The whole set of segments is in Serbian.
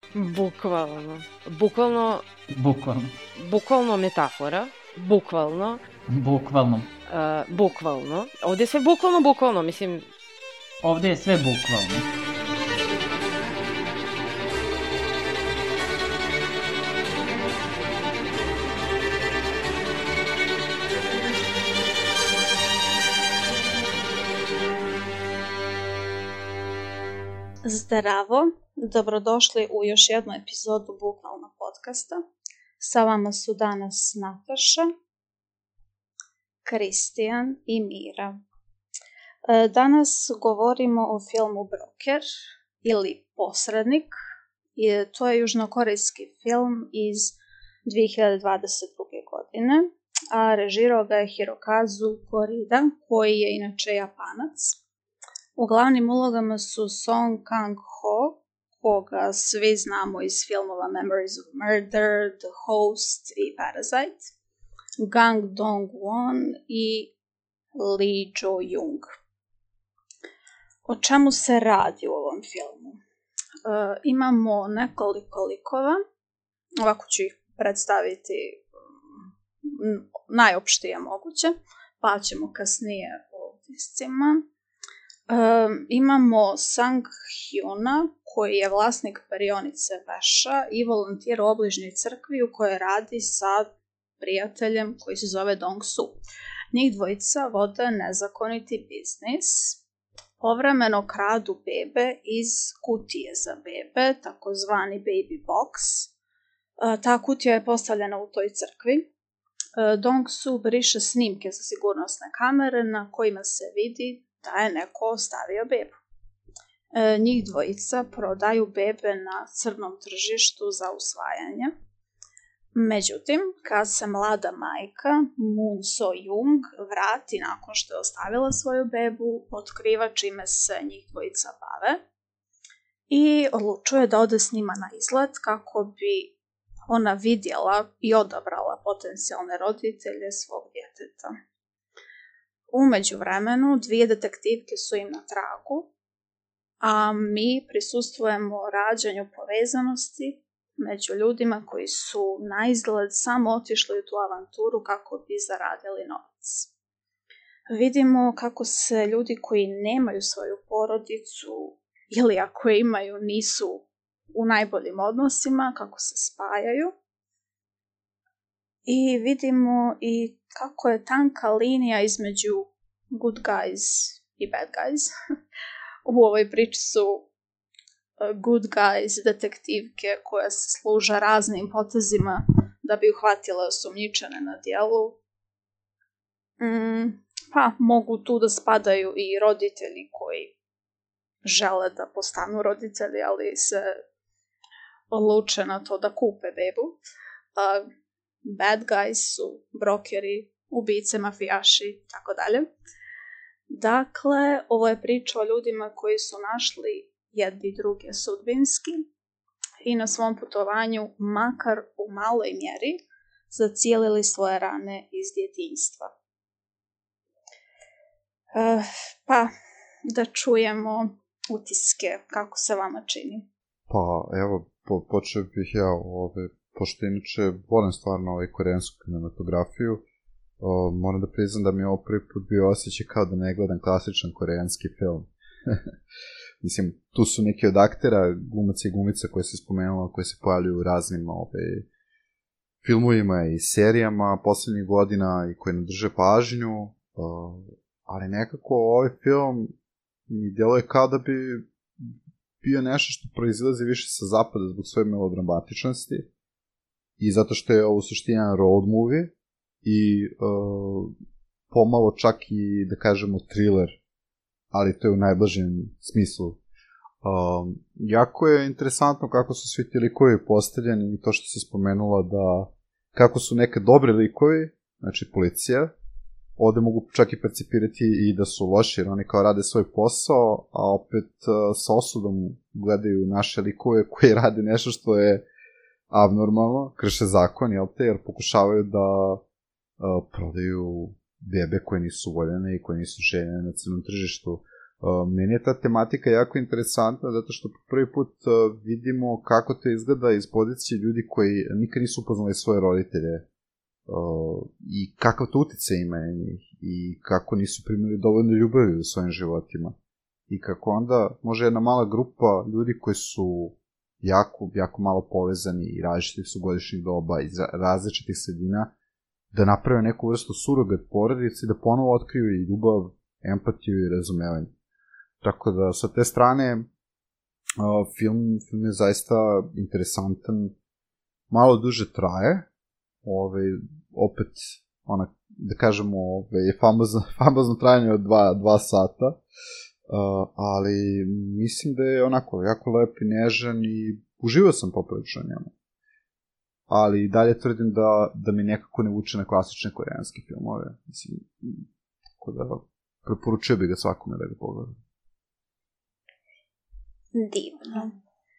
Bukvalno. Bukvalno metafora. Bukvalno. Bukvalno. Ovde je sve bukvalno, mislim... Ovde je sve bukvalno. Zdravo, dobrodošli u još jednu epizodu Bukvalno podcasta. Sa vama su danas Nataša, Kristijan i Mira. Danas govorimo o filmu Broker ili Posrednik. To je južnokorejski film iz 2022. godine, a režirao ga je Hirokazu Korida, koji je inače Japanac. U glavnim ulogama su Song Kang-ho, koga svi znamo iz filmova Memories of Murder, The Host i Parasite, Gang Dong-won i Lee Jo-young. O čemu se radi u ovom filmu? Imamo nekoliko likova, ovako ću ih predstaviti najopštije moguće, pa ćemo kasnije o utiscima. Imamo Sang Hyuna, koji je vlasnik perionice veša i volontir u obližnjoj crkvi u kojoj radi sa prijateljem koji se zove Dong Su. Njih dvojica vode nezakoniti biznis, povremeno kradu bebe iz kutije za bebe, takozvani baby box. Ta kutija je postavljena u toj crkvi. Dong Su briše snimke sa sigurnosne kamere na kojima se vidi da je neko ostavio bebu. Njih dvojica prodaju bebe na crnom tržištu za usvajanje. Međutim, kad se mlada majka Moon So-young vrati nakon što je ostavila svoju bebu, otkriva čime se njih dvojica bave i odlučuje da ode s njima na izlet kako bi ona vidjela i odabrala potencijalne roditelje svog djeteta. U međuvremenu, dvije detektivke su im na tragu, a mi prisustvujemo rađanju povezanosti među ljudima koji su naizgled samo otišli u tu avanturu kako bi zaradili novac. Vidimo kako se ljudi koji nemaju svoju porodicu ili ako je imaju nisu u najboljim odnosima, kako se spajaju. I vidimo i kako je tanka linija između good guys i bad guys. U ovoj priči su good guys detektivke koje se služe raznim potezima da bi uhvatile osumnjičene na djelu. Pa mogu tu da spadaju i roditelji koji žele da postanu roditelji, ali se odluče na to da kupe bebu. Bad guys su brokeri, ubice, mafijaši, tako dalje. Dakle, ovo je priča o ljudima koji su našli jedni druge sudbinski i na svom putovanju, makar u maloj mjeri, zacijelili svoje rane iz djetinjstva. Pa, da čujemo utiske, kako se vama čini. Pa, evo, počeo bih ja pošto inače volim stvarno koreansku kinematografiju, moram da priznam da mi je ovo prvi put bio osjećaj kao da ne gledam klasičan koreanski film. Mislim, tu su neki od aktera, glumaca i glumica koje se spomenula, koje se pojavljuju u raznim filmovima i serijama poslednjih godina i koje nam drže pažnju, ali nekako ovaj film mi djeluje kao da bi bio nešto što proizilazi više sa zapada zbog svoje melodramatičnosti i zato što je ovo suština road movie i pomalo čak i, da kažemo, thriller, ali to je u najblažem smislu. Jako je interesantno kako su svi ti likovi postavljeni i to što se spomenula da kako su neke dobre likovi, znači policija, ovde mogu čak i percipirati i da su loši, jer oni kao rade svoj posao, a opet sa osudom gledaju naše likove koji rade nešto što je abnormalno, krše zakon, jer pokušavaju da prodaju bebe koje nisu voljene i koje nisu željene na crnom tržištu. Meni je ta tematika jako interesantna zato što prvi put vidimo kako to izgleda iz pozicije ljudi koji nikad nisu upoznali svoje roditelje i kakav to utjecaj ima na njih i kako nisu primili dovoljno ljubavi u svojim životima i kako onda može jedna mala grupa ljudi koji su jako malo povezani i različitih su godišnjih doba iz različitih sredina da naprave neku vrstu surogat porodice i da ponovo otkriju i ljubav, empatiju i razumevanje. Tako da, sa te strane, film je zaista interesantan, malo duže traje, opet, da kažemo, je famozno trajanje od 2 sata, ali mislim da je onako jako lep i nežan i uživao sam poprilično njemu. Ali dalje tvrdim da mi nekako ne vuče na klasične koreanske filmove, mislim, tako da preporučio bih ga svakome da ga pogleda. Divno.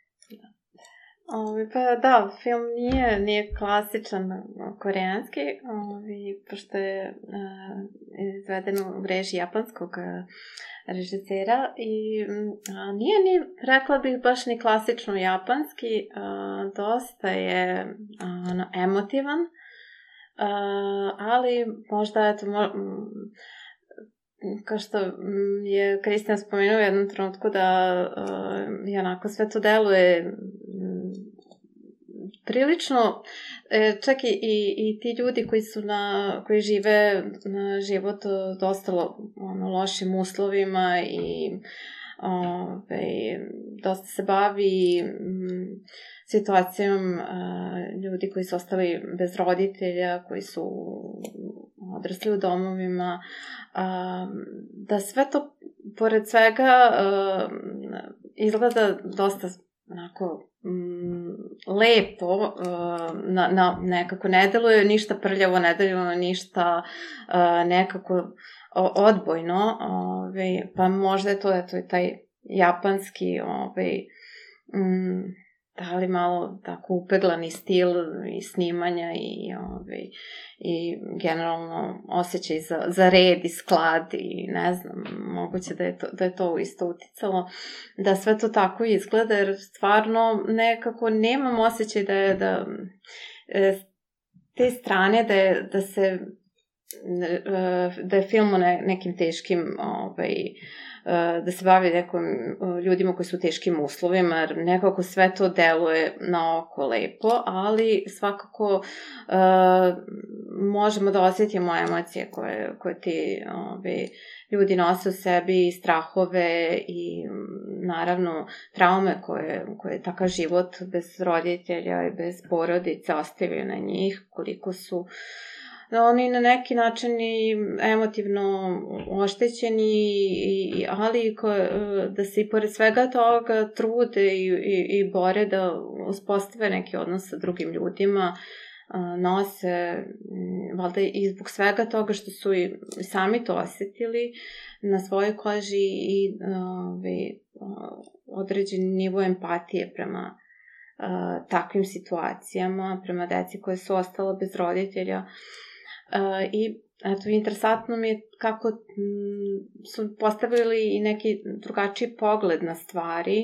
Pa da, film nije klasičan koreanski, pošto je izveden u režiji japanskog režisera i nije ni, rekla bih, baš ni klasično japanski, dosta je emotivan, ali možda, eto, kao što je Kristijan spomenuo u jednom trenutku da je onako sve to deluje prilično, čak i ti ljudi koji žive na život dosta lošim uslovima i dosta se bavi situacijom ljudi koji su ostali bez roditelja, koji su odrasli u domovima, da sve to pored svega izgleda dosta onako lepo, nekako ne deluje ništa prljavo, ne deluje ništa nekako odbojno, pa možda je to eto i taj japanski da li malo tako upeglani stil i snimanja i generalno osjećaj za red i sklad i ne znam, moguće da je to isto uticalo da sve to tako izgleda, jer stvarno nekako nemam osjećaj da te strane da je film o nekim teškim da se bavi nekom ljudima koji su u teškim uslovima, jer nekako sve to deluje na oko lepo, ali svakako možemo da osjetimo emocije koje ti ljudi nose u sebi i strahove i naravno traume koje takav život bez roditelja i bez porodice ostavio na njih, koliko su oni na neki način i emotivno oštećeni, ali da se i pored svega toga trude i bore da uspostave neki odnos sa drugim ljudima, nose, valjda i zbog svega toga što su i sami to osjetili na svojoj koži i određeni nivo empatije prema takvim situacijama, prema deci koje su ostala bez roditelja. I eto, interesantno mi je kako su postavili i neki drugačiji pogled na stvari,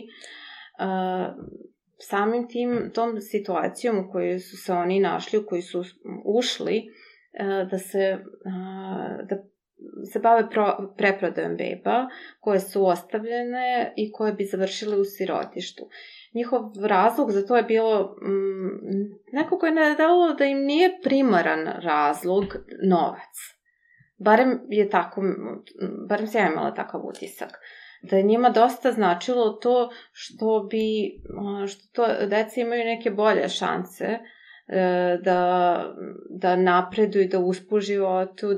samim tom situacijom u kojoj su se oni našli, u kojoj su ušli, da se bave preprodajom beba koje su ostavljene i koje bi završile u sirotištu. Njihov razlog za to je bilo nekako je nadalo da im nije primaran razlog novac. Barem sam ja imala takav utisak. Da je njima dosta značilo to što deca imaju neke bolje šanse da napreduju, da uspu u životu,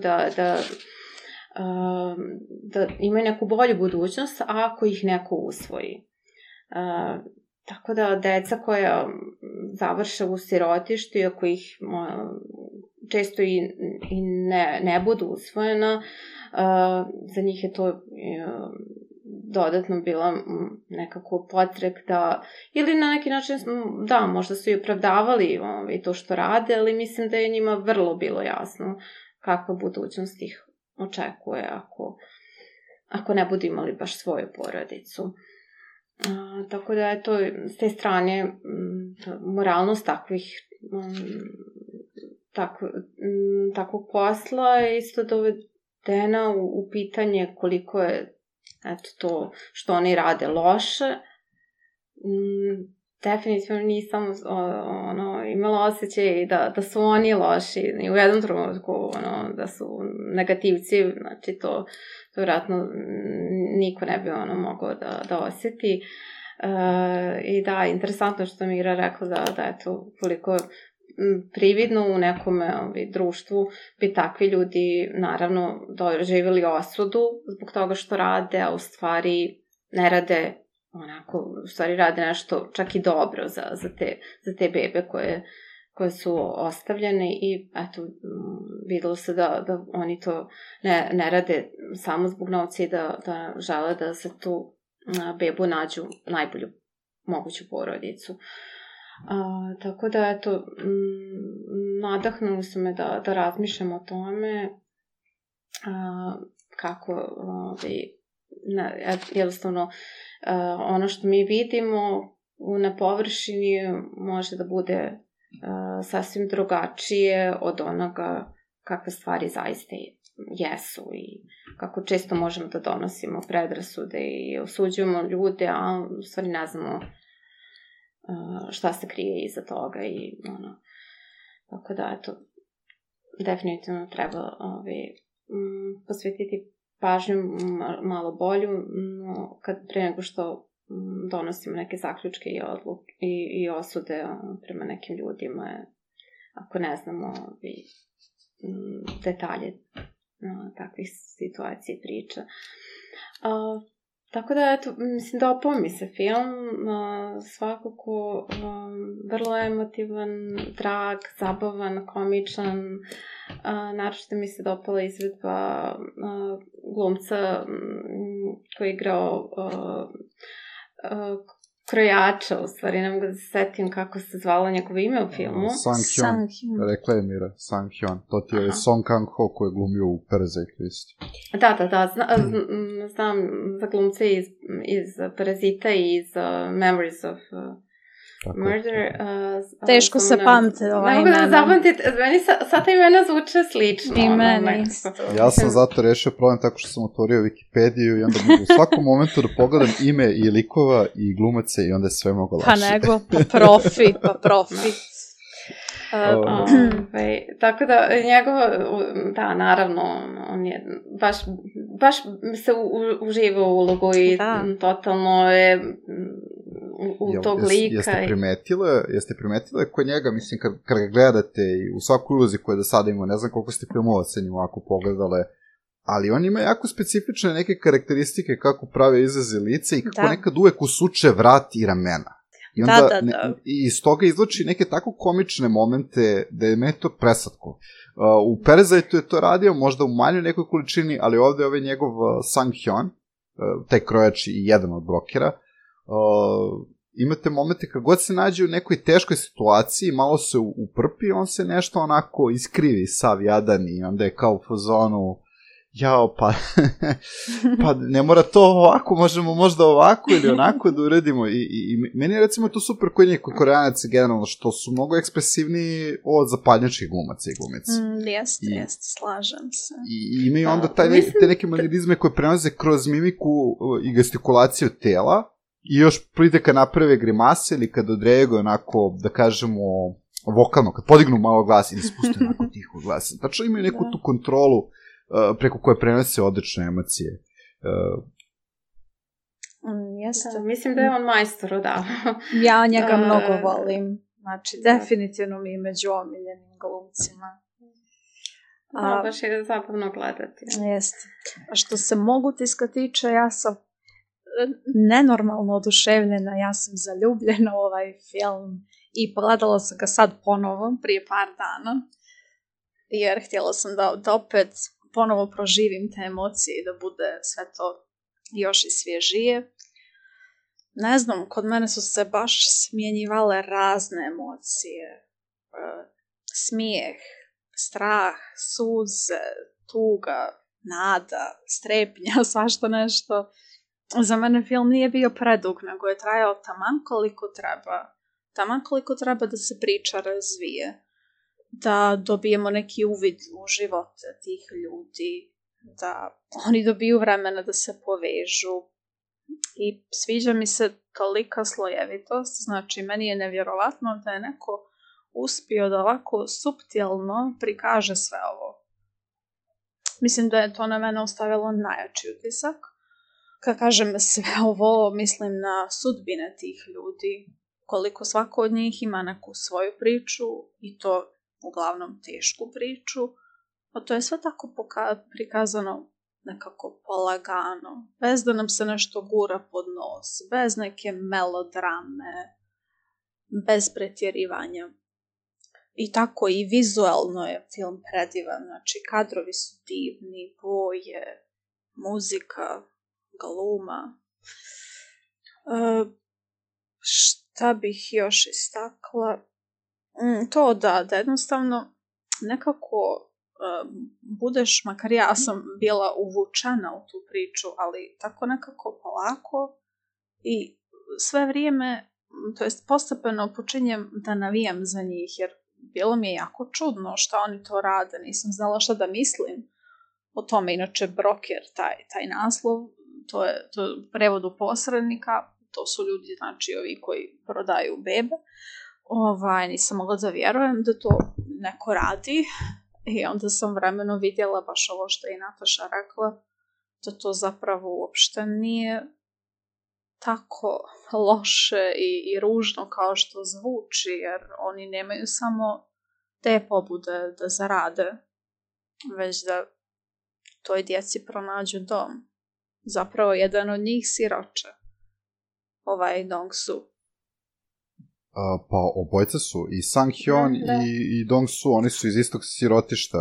da imaju neku bolju budućnost ako ih neko usvoji. Tako da deca koja završe u sirotištu, ako ih često i ne budu usvojena, za njih je to dodatno bila nekako potrek da, ili na neki način, da, možda su i opravdavali to što rade, ali mislim da je njima vrlo bilo jasno kakva budućnost ih očekuje ako ne budu imali baš svoju porodicu. Tako da je to s te strane moralnost takvog posla je isto dovedena u pitanje koliko je to što oni rade loše. Definitivno nisam imala osjećaj da su oni loši ni u jednom trenutku, da su negativci, znači to vjerojatno niko ne bi mogao da osjeti. I da, interesantno što Mira rekla da je to koliko prividno u nekom društvu bi takvi ljudi naravno doživjeli osudu zbog toga što rade, a u stvari ne rade u stvari rade nešto čak i dobro za te bebe koje su ostavljene i eto, videlo se da oni to ne rade samo zbog novca i da žele da za tu bebu nađu najbolju moguću porodicu. Tako da, eto, nadahnuli su me da razmišljam o tome kako jednostavno ono što mi vidimo na površini može da bude sasvim drugačije od onoga kakve stvari zaista jesu i kako često možemo da donosimo predrasude i osuđujemo ljude, a u stvari ne znamo šta se krije iza toga i tako da, eto, definitivno treba posvetiti pažnju malo bolju pre nego što donosimo neke zaključke i osude prema nekim ljudima ako ne znamo detalje takvih situacija i priča. Tako da, eto, mislim, dopao mi se film, svakako vrlo emotivan, drag, zabavan, komičan, naročito mi se dopala izvedba glumca koji je igrao krojača, u stvari ne mogu da se setim kako se zvalo njegovo ime u filmu. Sang Hyun, rekla je Mira, Sang Hyun, to ti je Song Kang-ho koji je glumio u Parasite listi. Da, znam za glumce iz Parazita i iz Memories of Murder. Teško se pamte ova imena. Ne mogu da zapamtiti, meni sad ta imena zvuče slično. I meni isto. Ja sam zato rešio problem tako što sam otvorio Wikipediju i onda mogu u svakom momentu da pogledam ime i likova i glumace i onda je sve mnogo lakše. Pa nego, pa profi. Tako da da, naravno, on je baš se uživa u ulogu i totalno je u tog lika. Jeste primetile kod njega, mislim, kad ga gledate i u svakoj ulozi koju do sada imamo, ne znam koliko ste filmova sa njim ovako pogledale, ali on ima jako specifične neke karakteristike kako prave izraze lice i kako nekad uvek usuče vrat i ramena. I onda i iz toga izvlači neke tako komične momente da je meni to preslatko. U Parasiteu je to radio, možda u manjoj nekoj količini, ali ovde je njegov Sang Hyun, taj krojač i jedan od brokera. Imate momente kad god se nađe u nekoj teškoj situaciji, malo se uprpi, on se nešto onako iskrivi, sav jadan i onda je kao u fazonu pa ne mora to ovako, možemo možda ovako ili onako da uredimo i meni je recimo to super kod njih, kod Koreanaca generalno, što su mnogo ekspresivniji od zapadnjačkih glumaca i glumica. Jeste, slažem se. I imaju onda te neke manjerizme koje prenoze kroz mimiku i gestikulaciju tela i još pride kad naprave grimase ili kad odreaguju onako, da kažemo, vokalno, kad podignu malo glas ili spuste onako tiho glas. Tačno imaju neku tu kontrolu preko koje prenose odlične emocije. Jeste. Mislim da je on majstor, da. Ja njega mnogo volim. Znači, definitivno mi je među omiljenim glumcima. Baš je zabavno gledati. Jeste. A što se Mogutiska tiče, ja sam nenormalno oduševljena, ja sam zaljubljena u ovaj film i pogledala sam ga sad ponovo, prije par dana, jer htjela sam da opet ponovo proživim te emocije i da bude sve to još i svježije. Ne znam, kod mene su se baš smjenjivale razne emocije. Smijeh, strah, suze, tuga, nada, strepnja, svašta nešto. Za mene film nije bio predug, nego je trajao taman koliko treba da se priča razvije, da dobijemo neki uvid u živote tih ljudi, da oni dobiju vremena da se povežu. I sviđa mi se tolika slojevitost, znači meni je nevjerovatno da je neko uspio da ovako suptilno prikaže sve ovo. Mislim da je to na mene ostavilo najjači utisak. Kad kažem sve ovo, mislim na sudbine tih ljudi, koliko svako od njih ima neku svoju priču i to uglavnom tešku priču, a to je sve tako prikazano nekako polagano, bez da nam se nešto gura pod nos, bez neke melodrame, bez pretjerivanja. I tako i vizualno je film predivan, znači kadrovi su divni, boje, muzika, gluma. Šta bih još istakla? To da jednostavno nekako budeš, makar ja sam bila uvučena u tu priču, ali tako nekako polako i sve vrijeme, to jest postepeno počinjem da navijam za njih, jer bilo mi je jako čudno šta oni to rade, nisam znala šta da mislim o tome. Inače, broker, taj naslov, to je u prevodu posrednika, to su ljudi, znači ovi koji prodaju bebe. Nisam mogla da vjerujem da to neko radi i onda sam vremenom vidjela baš ovo što je i Nataša rekla, da to zapravo uopšte nije tako loše i ružno kao što zvuči, jer oni nemaju samo te pobude da zarade, već da toj djeci pronađu dom. Zapravo jedan od njih siroče, Dong-su. Pa obojca su, i Sang-hyun i Dong-su, oni su iz istog sirotišta.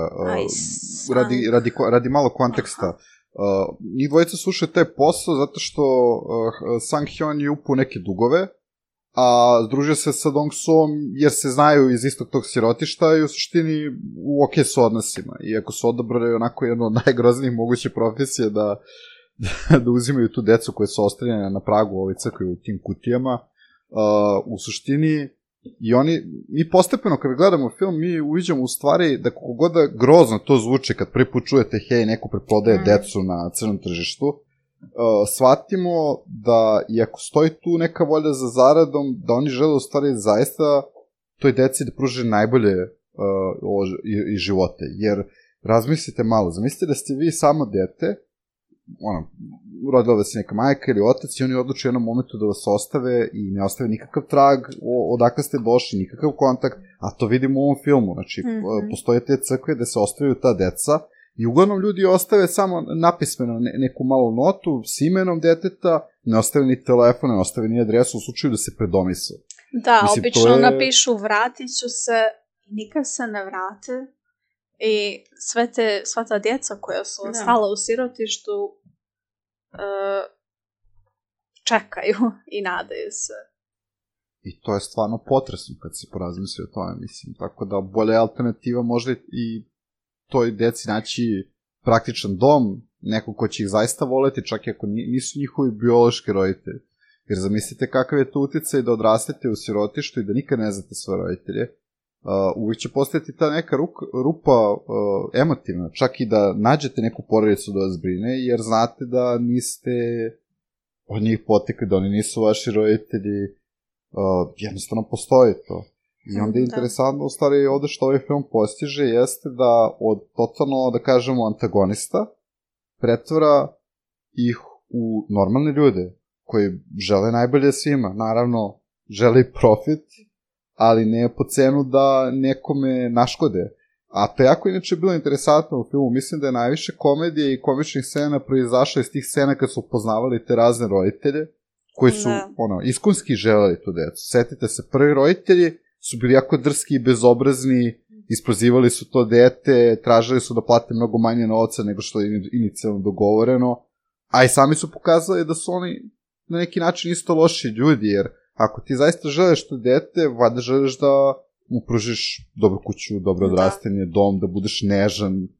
Radi malo konteksta. Njih dvojica su ušli taj posao zato što Sang-hyun je upao neke dugove, a združio se sa Dong-suom jer se znaju iz istog tog sirotišta i u suštini u okej su odnosima. Iako su odabrali onako jednu od najgroznijih mogućih profesije da uzimaju tu decu koje su ostavljene na pragu ove crkve u tim kutijama, u suštini i mi postepeno kad gledamo film, mi uviđamo u stvari da kako god da grozno to zvuči kad prvi put čujete hej, neko preprodaje decu na crnom tržištu, shvatimo da i ako stoji tu neka volja za zaradom, da oni žele u stvari zaista toj deci da pruže najbolje i živote, jer razmislite malo, zamislite da ste vi samo dete, rodila da se neka majka ili otac i oni odlučuju u jednom momentu da vas ostave i ne ostave nikakav trag odakle ste došli, nikakav kontakt, a to vidimo u ovom filmu, znači postoje te crkve gde se ostavljaju ta deca i uglavnom ljudi ostave samo napismeno neku malu notu s imenom deteta, ne ostave ni telefon, ne ostave ni adresu u slučaju da se predomisle. Da, obično napišu vratit ću se, nikad se ne vrate. I sva ta djeca koja su ostala u sirotištu čekaju i nadaju se. I to je stvarno potresno kad se porazmisli o tome, mislim. Tako da bolja alternativa možda i toj djeci naći praktičan dom, neko ko će ih zaista voleti, čak i ako nisu njihovi biološki roditelji. Jer zamislite kakav je to uticaj da odrastete u sirotištu i da nikad ne znate svoje roditelje. Uvijek će postojati ta neka rupa emotivna, čak i da nađete neku porodicu da vas brine, jer znate da niste od njih potekli, da oni nisu vaši roditelji, jednostavno postoji to. I onda je interesantno, u stvari, ovde što ovaj film postiže, jeste da od totalno, da kažemo, antagonista, pretvara ih u normalne ljude, koji žele najbolje svima, naravno, žele i profit, ali ne po cenu da nekome naškode. A to je jako inače bilo interesantno u filmu. Mislim da je najviše komedije i komičnih scena proizašla iz tih scena kad su upoznavali te razne roditelje, koji su, iskonski želeli tu decu. Setite se, prvi roditelji su bili jako drski i bezobrazni, isprozivali su to dete, tražili su da plate mnogo manje novca nego što je inicijalno dogovoreno, a i sami su pokazali da su oni na neki način isto loši ljudi, jer ako ti zaista želiš to dete, valjda želiš da mu pružiš dobru kuću, dobro odrastanje, dom, da budeš nežan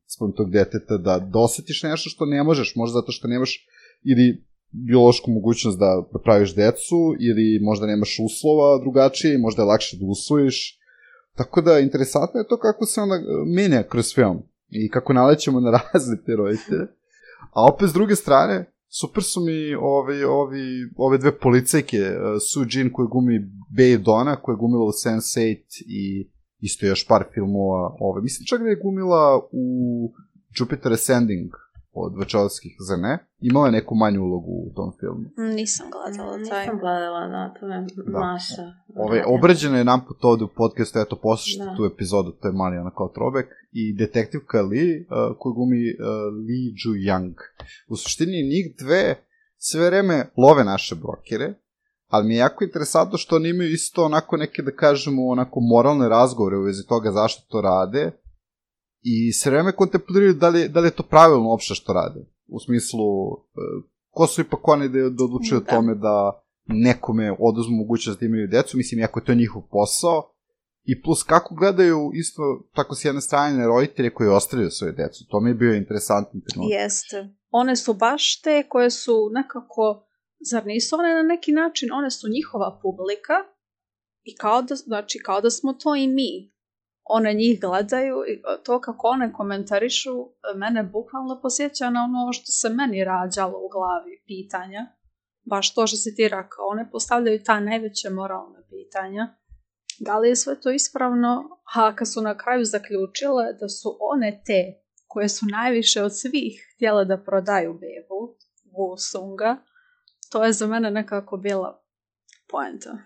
spod tog deteta da osetiš nešto što ne možeš, možda zato što nemaš ili biološku mogućnost da praviš decu, ili možda nemaš uslova drugačije, možda je lakše da usvojiš. Tako da, interesantno je to kako se onda menja kroz film i kako nalećemo na razne te roditelje. A opet, s druge strane, super su mi ove dve policajke, Sue Jean koja gumi Bae Donna, koja je gumila u Sense8 i isto još par filmova. Mislim čak da je gumila u Jupiter Ascending od Wachowskih, zar ne? Imala je neku manju ulogu u tom filmu. Nisam gledala taj. Nisam gledala, da, to je Maša. Obrađeno je namput ovde u podcastu, eto, poslušajte tu epizodu, to je mali onako throwback, i detektivka Lee, koju gumi Lee Ju-young. U suštini, njih dve sve vreme love naše brokere, ali mi je jako interesantno što oni imaju isto onako neke, da kažemo, onako moralne razgovore u vezi toga zašto to rade, i sve vreme kontempliraju da li je to pravilno uopšte što rade. U smislu, ko su ipak oni da odlučuju o tome da nekome oduzmu mogućnost da imaju decu, mislim, iako je to njihov posao, i plus kako gledaju isto tako s jedne strane roditelje koji ostavljaju svoje decu. To mi je bio interesantan trenutak. Jeste. One su baš te koje su nekako, zar nisu one na neki način, one su njihova publika i kao da smo to i mi. One njih gledaju i to kako one komentarišu mene bukvalno posjeća na ono što se meni rađalo u glavi pitanja. Baš to što si ti rekao. One postavljaju ta najveće moralne pitanja. Da li je sve to ispravno? A kad su na kraju zaključile da su one te koje su najviše od svih htjele da prodaju bebu, Wosunga, to je za mene nekako bila poenta.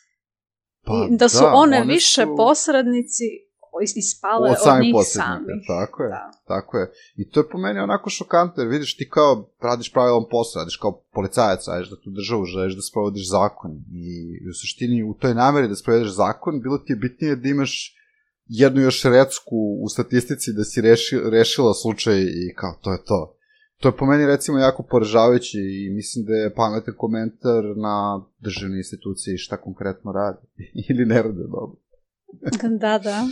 I da su one više posrednici ispale od njih sami. Tako je. I to je po meni onako šokantno, jer vidiš ti kao radiš pravilan posao, radiš kao policajac, radiš da tu državu želiš da sprovodiš zakon. I u suštini u toj nameri da sprovedeš zakon, bilo ti je bitnije da imaš jednu još recku u statistici da si rešila slučaj i kao to je to. To je po meni recimo jako poražavajući i mislim da je pametan komentar na državne institucije i šta konkretno radi. Ili ne rade dobro. Da.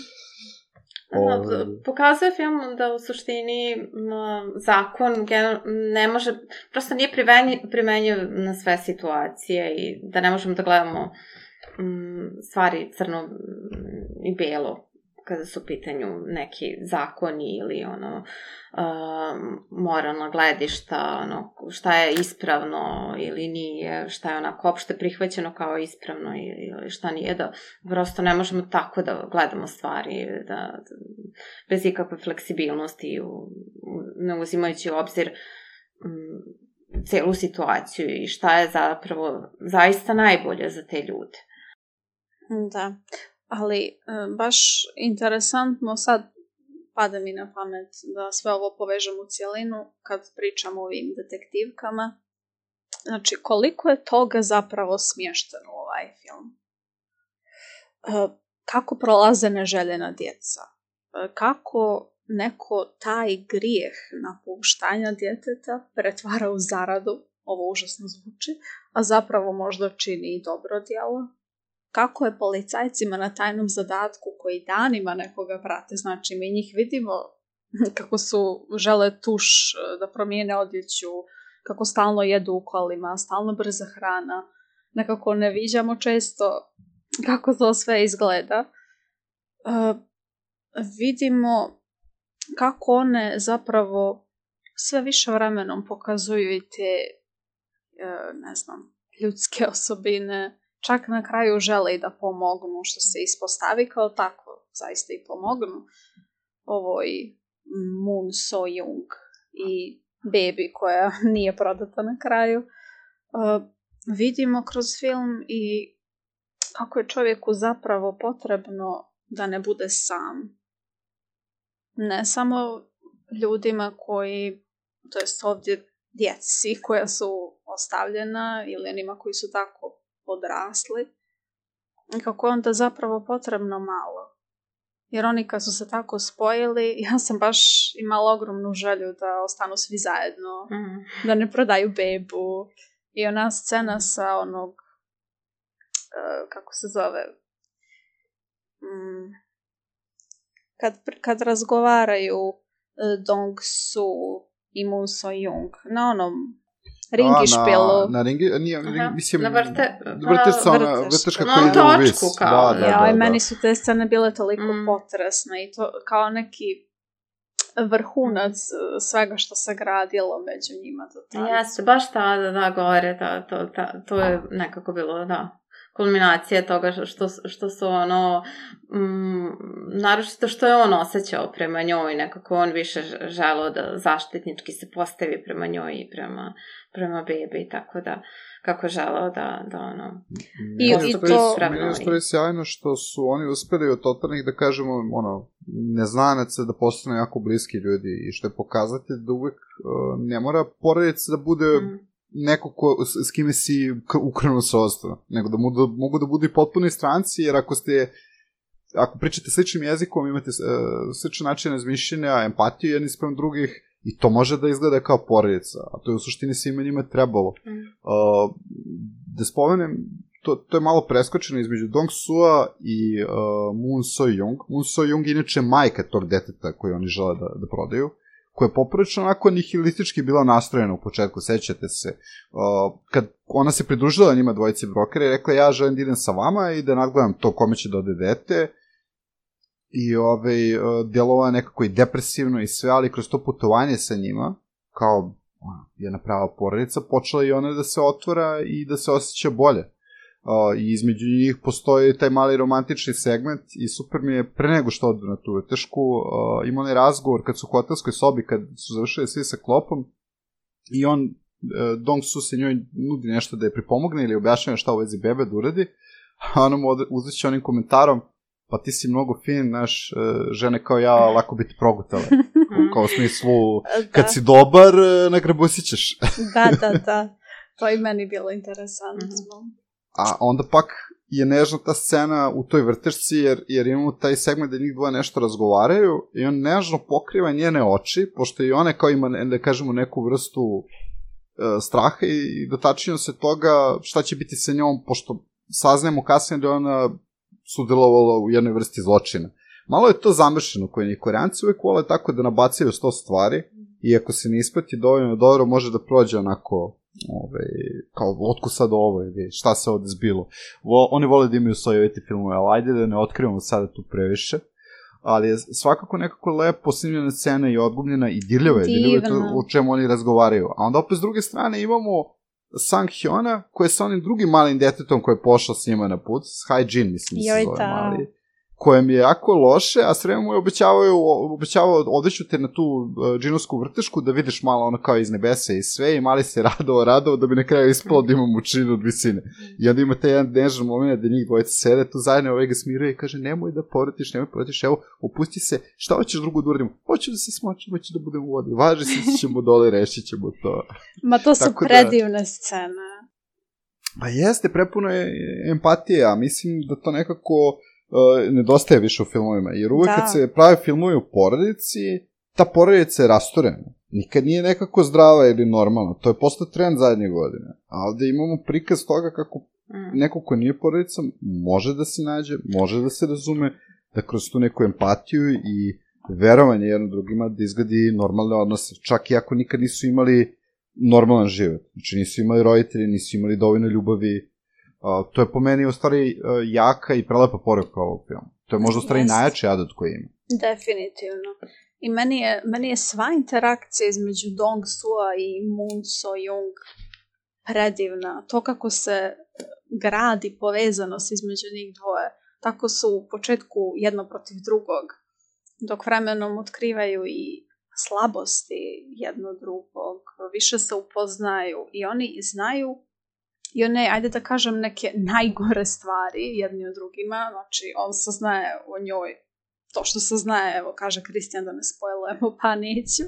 Pokazuje film da u suštini zakon ne može, prosto nije primenjiv na sve situacije i da ne možemo da gledamo stvari crno i belo kada su u pitanju neki zakoni ili moralna gledišta, šta je ispravno ili nije, šta je onako opšte prihvaćeno kao ispravno ili šta nije, da prosto ne možemo tako da gledamo stvari, da bez ikakve fleksibilnosti, ne uzimajući u obzir celu situaciju i šta je zapravo zaista najbolje za te ljude. Da. Ali baš interesantno, sad pada mi na pamet da sve ovo povežem u cjelinu kad pričamo o ovim detektivkama. Znači, koliko je toga zapravo smješteno u ovaj film? Kako prolaze neželjena djeca? Kako neko taj grijeh napuštanja djeteta pretvara u zaradu? Ovo užasno zvuči. A zapravo možda čini i dobro djelo. Kako je policajcima na tajnom zadatku koji danima nekoga prate, znači mi njih vidimo kako žele tuš da promijene odjeću, kako stalno jedu u kolima, stalno brza hrana, nekako ne viđamo često kako to sve izgleda. Vidimo kako one zapravo sve više vremenom pokazuju i te, ljudske osobine. Čak na kraju žele i da pomognu, što se ispostavi kao tako, zaista i pomognu ovoj Moon So-young i bebi koja nije prodata na kraju. Vidimo kroz film i kako je čovjeku zapravo potrebno da ne bude sam. Ne samo ljudima koji, to jest ovdje djeci koja su ostavljena ili onima koji su tako odrasli, kako je onda zapravo potrebno malo. Jer oni kad su se tako spojili, ja sam baš imala ogromnu želju da ostanu svi zajedno, da ne prodaju bebu. I ona scena sa onog, kako se zove, kad razgovaraju Dong Su i Moon So-young. Na onom ringišpilu. Na ringi, mislim... Na vrteška Na koja ide u vis. točku kao. I meni su te scene bile toliko potresne i to kao neki vrhunac svega što se gradilo među njima. Jeste, baš da, gore, to je nekako bilo, kulminacija toga što su naročito što je on osjećao prema njoj, nekako on više želeo da zaštitnički se postavi prema njoj i prema bebi, tako da kako želeo da Meni je stvari sjajno što su oni uspeli od totalnih, da kažemo, neznanaca da postane jako bliski ljudi i što je pokazati da uvek ne mora porodica da bude neko s kime si ukrenuo srodstvo, nego da mogu da budu i potpuni stranci, jer ako pričate sličnim jezikom, imate sličan način razmišljenja, empatiju jedni sprem drugih, i to može da izgleda kao porodica, a to je u suštini svima njima trebalo. Da spomenem, to je malo preskočeno između Dong Sua i Moon So-young. Moon So-young je inače majka tog deteta koji oni žele da prodaju, koja je poprilično onako nihilistički bila nastrojena u početku, sećate se. Kad ona se pridružila njima dvojici brokera i rekla ja želim da idem sa vama i da nadgledam to kome će da ode dete, i djelovao nekako i depresivno i sve, ali kroz to putovanje sa njima, kao jedna prava porodica, počela i ona da se otvara i da se osjeća bolje. I između njih postoji taj mali romantični segment i super mi je, pre nego što odu na tu vrtešku, ima onaj razgovor kad su u hotelskoj sobi, kad su završili svi sa klopom i Dong Su se njoj nudi nešto da je pripomogne ili objašnjava šta u vezi bebe da uradi, a ona mu uzveće onim komentarom, pa ti si mnogo fin, znaš, žene kao ja lako bi te progutale. Kao u smislu, kad si dobar, nagrabusit ćeš. Da. To je meni bilo interesantno. A onda pak je nežna ta scena u toj vrtešci, jer imamo taj segment da njih dvoje nešto razgovaraju i on nežno pokriva njene oči, pošto i one kao ima, da kažemo, neku vrstu straha i dotačenja se toga šta će biti sa njom, pošto saznajemo kasnije da je ona sudjelovala u jednoj vrsti zločina. Malo je to zamršeno, koje njih Koreanci uvijek vole tako da nabacaju 100 stvari i ako se ne isprati dovoljno dobro, može da prođe onako kao otko sad ovo, šta se ovde zbilo. Oni vole da imaju sojeviti filmove, ali ajde da ne otkrivamo sada tu previše. Ali je svakako nekako lepo snimljena scena i odgubljena i dirljiva je to o čemu oni razgovaraju. A onda opet s druge strane imamo Sang Hyuna, koji je sa onim drugim malim detetom koji je pošao s njima na put, s Hae-jin, mislim se zove mali, kojem je jako loše, a s vremena mu je obećavao odveću te na tu džinovsku vrtešku da vidiš malo ono kao iz nebesa i sve, i mali se radao da bi na kraju ispalo da ima mučinu od visine. I onda ima taj jedan nežan moment da njih dvojice sede tu zajedno, ga smiruje i kaže nemoj da povratiš, evo, opusti se, šta hoćeš drugo da uradimo? Hoću da se smočim, hoću da budem u vodi, važi se, ćemo dole, rešit ćemo to. Ma to su predivne scene. Pa jeste, prepuno je empatije, a mislim da to nekako nedostaje više u filmovima, jer uvek kad se prave filmovi u porodici, ta porodica je rasturena. Nikad nije nekako zdrava ili normalna. To je postao trend zadnje godine. Ali da imamo prikaz toga kako neko ko nije porodica može da se nađe, može da se razume, da kroz tu neku empatiju i verovanje jedno drugima da izgledi normalne odnose. Čak i ako nikad nisu imali normalan život. Znači nisu imali roditelji, nisu imali dovoljno ljubavi. To je po meni u stvari jaka i prelepa poruka ovog filma. To je možda u stvari najjači adut koji ima. Definitivno. I meni je sva interakcija između Dong Sua i Moon So-young predivna. To kako se gradi povezanost između njih dvoje. Tako su u početku jedno protiv drugog, dok vremenom otkrivaju i slabosti jedno drugog, više se upoznaju i oni znaju i one, ajde da kažem, neke najgore stvari jedni od drugima, znači on saznaje o njoj to što saznaje, evo kaže Kristijan da ne spojlujemo, pa neću.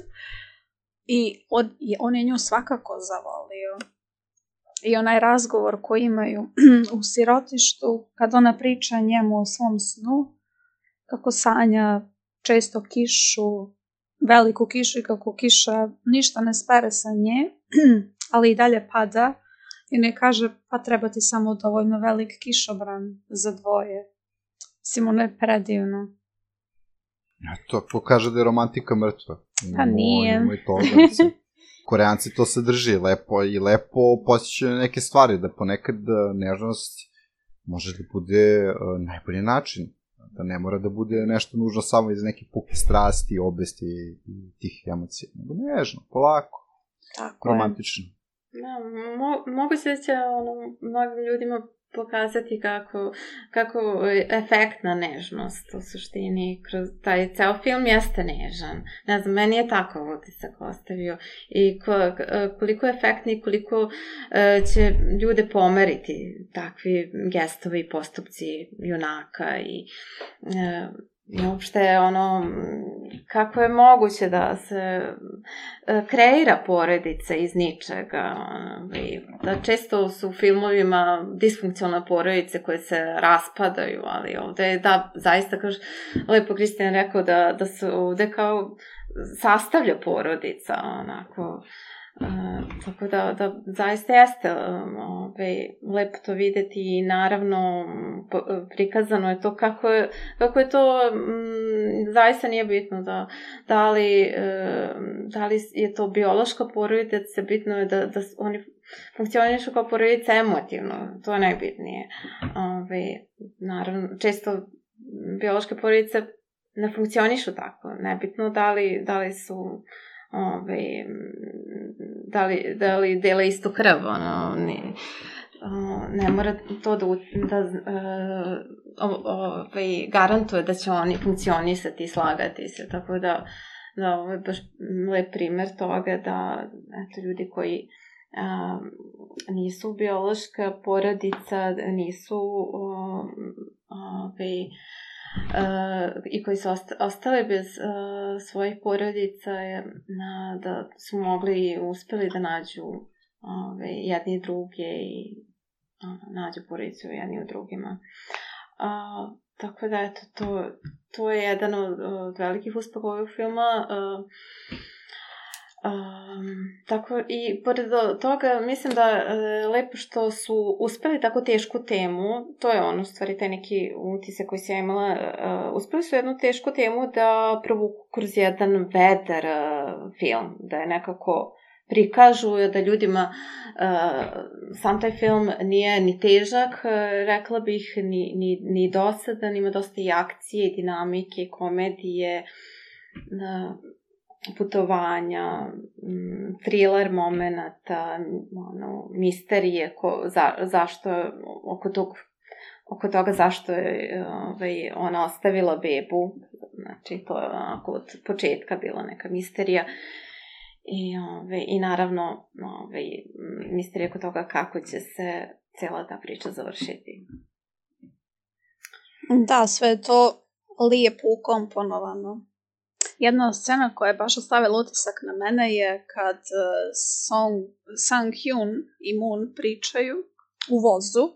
I on je nju svakako zavolio. I onaj razgovor koji imaju u sirotištu, kad ona priča njemu o svom snu, kako sanja često kišu, veliku kišu i kako kiša ništa ne spere sa nje, ali i dalje pada. I ne kaže, pa treba ti samo dovoljno velik kišobran za dvoje. Mislim, ono je predivno. To kaže da je romantika mrtva. Pa nije. Imamo i toga, mislim. Koreanci to sadrži lepo i lepo posjećaju neke stvari, da ponekad nežnost može da bude najbolji način. Da ne mora da bude nešto nužno samo iz neke puke strasti, obesti i tih emocija. Nego nežno, polako, Tako romantično. Da, moguće da će mnogim ljudima pokazati kako efektna nežnost u suštini kroz taj ceo film jeste nežan. Ne znam, meni je tako utisak ostavio i koliko je efektni i koliko će ljude pomeriti takvi gestovi i postupci junaka i uopšte kako je moguće da se kreira porodica iz ničega. Da često su u filmovima disfunkcionalne porodice koje se raspadaju, ali ovde je zaista, kao lepo Kristijan rekao, da se ovde kao sastavlja porodica, onako. Tako da zaista jeste lepo to videti i naravno prikazano je to kako je to zaista nije bitno da li je to biološka porodica, bitno je da oni funkcionišu kao porodica emotivno, to je najbitnije. Naravno, često biološke porodice ne funkcionišu tako, nebitno da li su da li dele istu krv, ne mora to da garantuje da će oni funkcionisati i slagati se, tako da ovo je baš lep primer toga da ljudi koji nisu biološka porodica, nisu i koji su ostali bez svojih porodica, da su mogli i uspeli da nađu jedni druge i nađu porodicu jedni u drugima. Tako da, eto, to je jedan od velikih uspeha ovog filma. Tako i pored toga mislim da je lepo što su uspeli tako tešku temu, to je u stvari taj neki utisak koji sam imala, uspeli su jednu tešku temu da provuku kroz jedan vedar film, da je nekako prikažu, da ljudima sam taj film nije ni težak, rekla bih, ni dosadan, ima dosta i akcije, i dinamike, i komedije, putovanja, thriller momenata, misterije, zašto oko toga zašto je ona ostavila bebu, znači to je onako od početka bila neka misterija i naravno misterija oko toga kako će se cela ta priča završiti. Da, sve je to lijepo ukomponovano. Jedna scena koja je baš ostavila utisak na mene je kad Sang-hyun i Moon pričaju u vozu.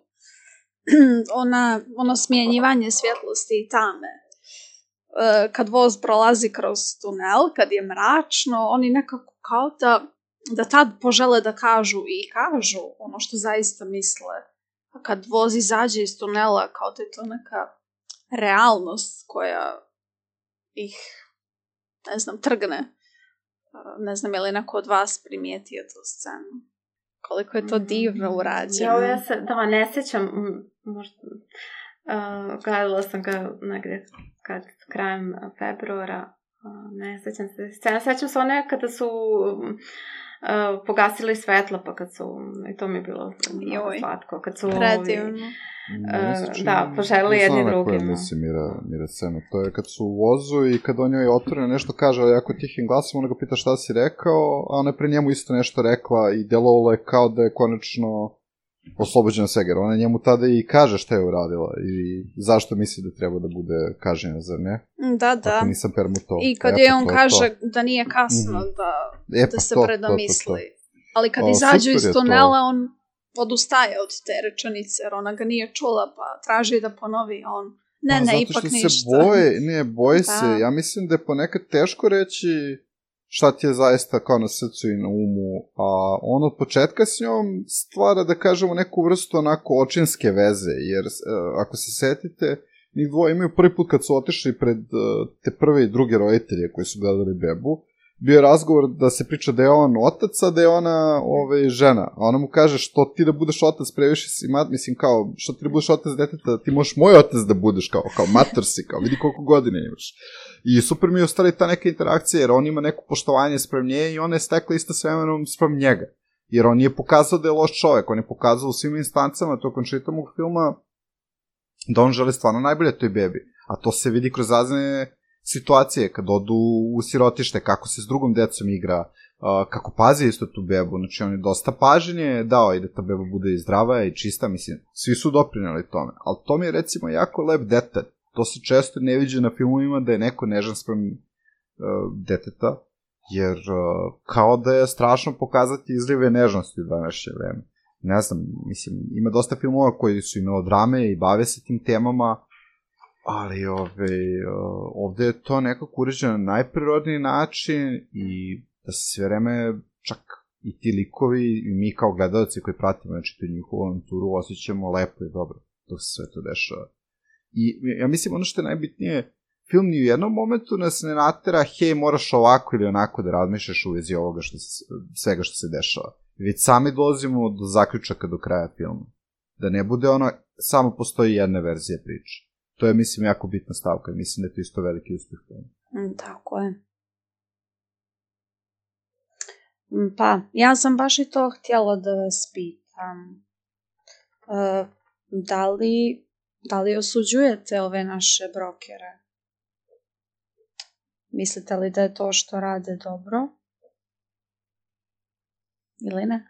Ono smjenjivanje svjetlosti i tame. Kad voz prolazi kroz tunel, kad je mračno, oni nekako kao da tad požele da kažu ono što zaista misle. A kad voz izađe iz tunela, kao da je to neka realnost koja ih trgne. Ne znam je li neko od vas primijetio tu scenu. Koliko je to divno urađeno. Ja se, ne sjećam, možda, gledala sam ga negdje krajem februara, ne sjećam se scena. Sjećam se one kada su pogasili svetla, pa kad su, i to mi je bilo slatko, kad su predivno. Poželili jedni drugima. Koja mislim mira scena. To je kad su u vozu i kad on joj otvoreno nešto kaže, ali jako tihim glasom, ona ga pita šta si rekao, a ona je pre njemu isto nešto rekla i djelovalo je kao da je konačno oslobođena svega. Ona njemu tada i kaže šta je uradila i zašto misli da treba da bude kažnjena, zar ne? Da. Ako nisam permutovao. I kad je on kaže da nije kasno da se predomisli. Ali kad izađu iz tunela, on odustaje od te rečenice, jer ona ga nije čula, pa traži da ponovi, a on ipak ništa. Boji se. Ja mislim da je ponekad teško reći šta ti je zaista kao na srcu i na umu, a on od početka s njom stvara, da kažemo, neku vrstu onako očinske veze, jer ako se setite, njih dvoje imaju prvi put kad su otišli pred te prve i druge roditelje koji su gledali bebu, bio je razgovor da se priča da je on otac, a da je ona žena. A ona mu kaže, što ti da budeš otac, previše si mislim, kao, što ti da budeš otac deteta, ti možeš moj otac da budeš, kao mater si, kao, vidi koliko godine imaš. I super mi je ostali ta neka interakcija, jer on ima neko poštovanje sprem nje i ona je stekla isto s vremenom sprem njega. Jer on je pokazao da je loš čovek, on je pokazao u svim instancama tokom čitavog filma da on želi stvarno najbolje toj bebi. A to se vidi kroz razne situacije, kad odu u sirotište, kako se s drugom decom igra, kako pazi isto tu bebu, znači on je dosta pažnje dao i da ta beba bude i zdrava i čista, mislim, svi su doprinali tome, ali to mi je recimo jako lep detalj, to se često ne viđe na filmovima da je neko nežan sprem deteta, jer kao da je strašno pokazati izlive nežnosti u današnje vreme. Ne znam, mislim, ima dosta filmova koji su imali drame i bave se tim temama, ali ovde je to nekako uređeno na najprirodniji način i da se sve vreme čak i ti likovi i mi kao gledalci koji pratimo znači tu njihovu avanturu osjećamo lepo i dobro dok se sve to dešava. I ja mislim ono što je najbitnije, film ni u jednom momentu nas ne natera hej moraš ovako ili onako da razmišljaš u vezi ovoga svega što se dešava. Već sami dolazimo do zaključaka do kraja filma. Da ne bude ono samo postoji jedna verzija priče. To je, mislim, jako bitna stavka. Mislim da je to isto veliki uspeh. Tako je. Pa, ja sam baš i to htjela da vas pitam. Da li osuđujete ove naše brokere? Mislite li da je to što rade dobro? Ili ne?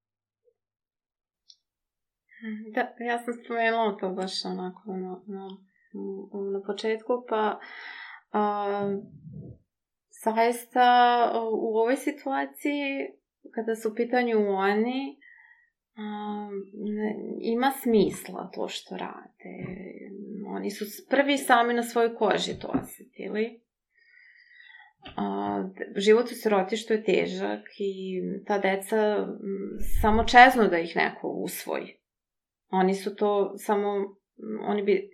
Da, ja sam spomenula to baš onako na početku, pa zaista u ovoj situaciji, kada su u pitanju oni, ima smisla to što rade. Oni su prvi sami na svojoj koži to osjetili. Život u sirotištu je težak i ta deca samo čeznu da ih neko usvoji. Oni su to samo, oni bi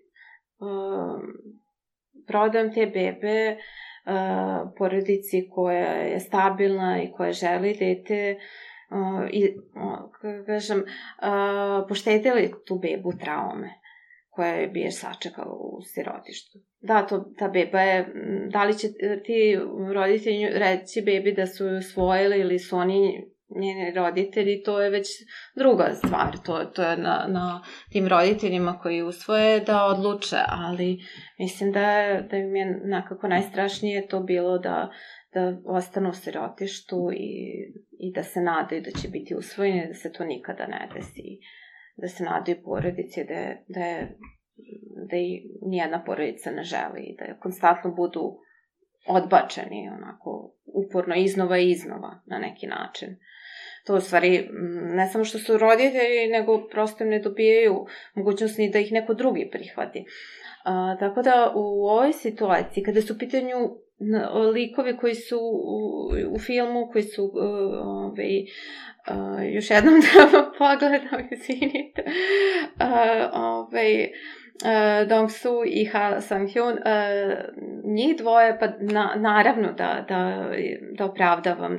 prodajem te bebe porodici koja je stabilna i koja želi dete i kažem, poštedili tu bebu traume koja bi je sačekala u sirotištu. Da, ta beba je, da li će ti roditelji reći bebi da su ju usvojili ili su oni njeni roditelji, to je već druga stvar. To je na tim roditeljima koji usvoje da odluče, ali mislim da im je nekako najstrašnije to bilo da ostanu u sirotištu i da se nadaju da će biti usvojeni, da se to nikada ne desi. Da se nadaju porodici, da i nijedna porodica ne želi, da konstantno budu odbačeni, onako, uporno, iznova i iznova, na neki način. To u stvari, ne samo što su roditelji, nego prosto im ne dobijaju mogućnost ni da ih neko drugi prihvati. Tako da u ovoj situaciji, kada su u pitanju likovi koji su u filmu, koji su još jednom da pogledam, izvinite, Dong-su i Ha Sang-hyun, njih dvoje, pa naravno da opravdavam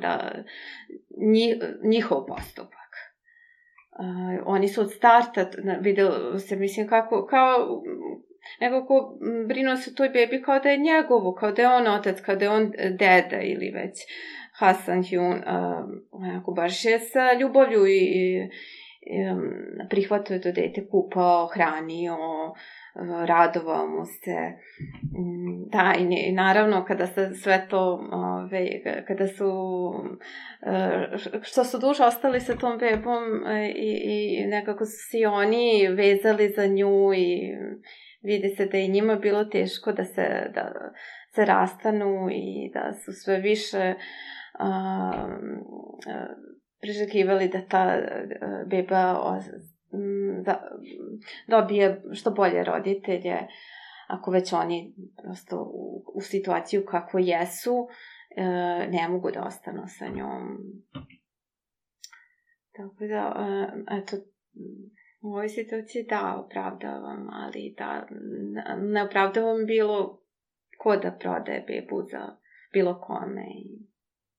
njihov postupak. Oni su od starta, vidjeli se, mislim, kao nekako brinuo se toj bebi kao da je njegovo, kao da je on otac, kao da je on deda ili već. Ha Sang-hyun onako baš je sa ljubavlju i prihvatio to dete, kupao, hranio, radovao mu se. Da, i naravno kada se sve to, kada su, što su duže ostali sa tom bebom i nekako su si oni vezali za nju i vidi se da je njima bilo teško da se rastanu i da su sve više priželjkivali da ta beba dobije što bolje roditelje, ako već oni prosto u situaciju kako jesu, ne mogu da ostanu sa njom. Tako da, eto, u ovoj situaciji da, opravdavam, ali da, ne opravdavam bilo ko da prodaje bebu za bilo kome.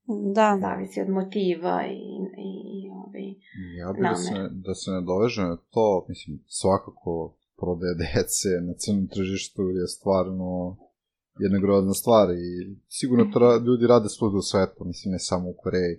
Da. Zavisi od motiva Ja bih namera. da se ne doveže na to, mislim, svakako prodaje dece na crnom tržištu je stvarno jedna grozna stvar i sigurno to ljudi rade svuda u svetu, mislim, ne samo u Koreji.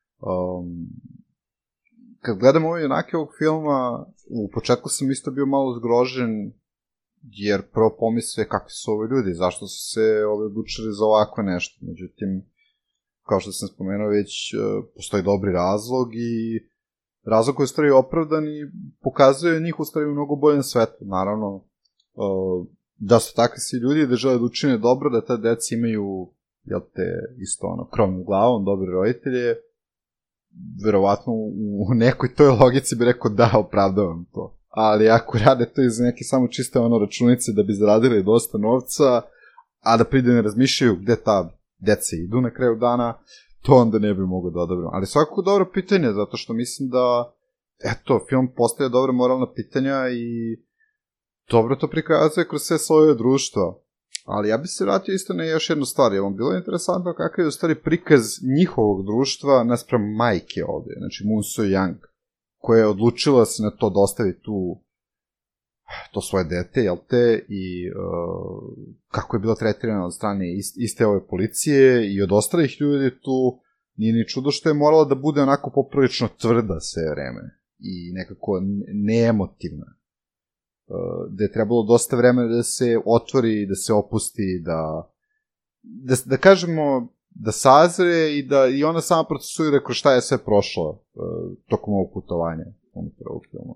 Kad gledam ovaj junake ovog filma, u početku sam isto bio malo zgrožen, jer prvo pomisle kakvi su ovi ljudi, zašto su se odlučili za ovako nešto. Međutim, kao što sam spomenuo već, postoji dobri razlog i razlog koji je u stvari opravdan i pokazuje njih u stvari u mnogo boljem svetu. Naravno, da su takvi svi ljudi, da žele da učine dobro, da ta deca imaju, jel te, isto ono, krov nad glavom, dobre roditelje, verovatno u nekoj toj logici bi rekao da, opravdavam to. Ali ako rade to iz neke samo čiste ono računice da bi zaradili dosta novca, a da pride ne razmišljaju gde ta deca idu na kraju dana, to onda ne bi mogo da odabram. Ali svakako dobro pitanje, zato što mislim da, eto, film postavlja dobra moralna pitanja i dobro to prikazuje kroz sve svoje društva. Ali ja bih se vratio isto na još jednu stvar. Je vam bilo interesantno kakav je u stvari prikaz njihovog društva naspram majke ovde, znači Moon So-young, koja je odlučila se na to da ostavi to svoje dete, jel te, i kako je bila tretirana od strane iste ove policije i od ostalih ljudi tu, nije ni čudo što je morala da bude onako poprilično tvrda sve vreme i nekako neemotivna. Da je trebalo dosta vremena da se otvori, da se opusti, da kažemo, da sazre i ona sama procesuira kroz šta je sve prošla tokom ovog putovanja unutar ovog filma.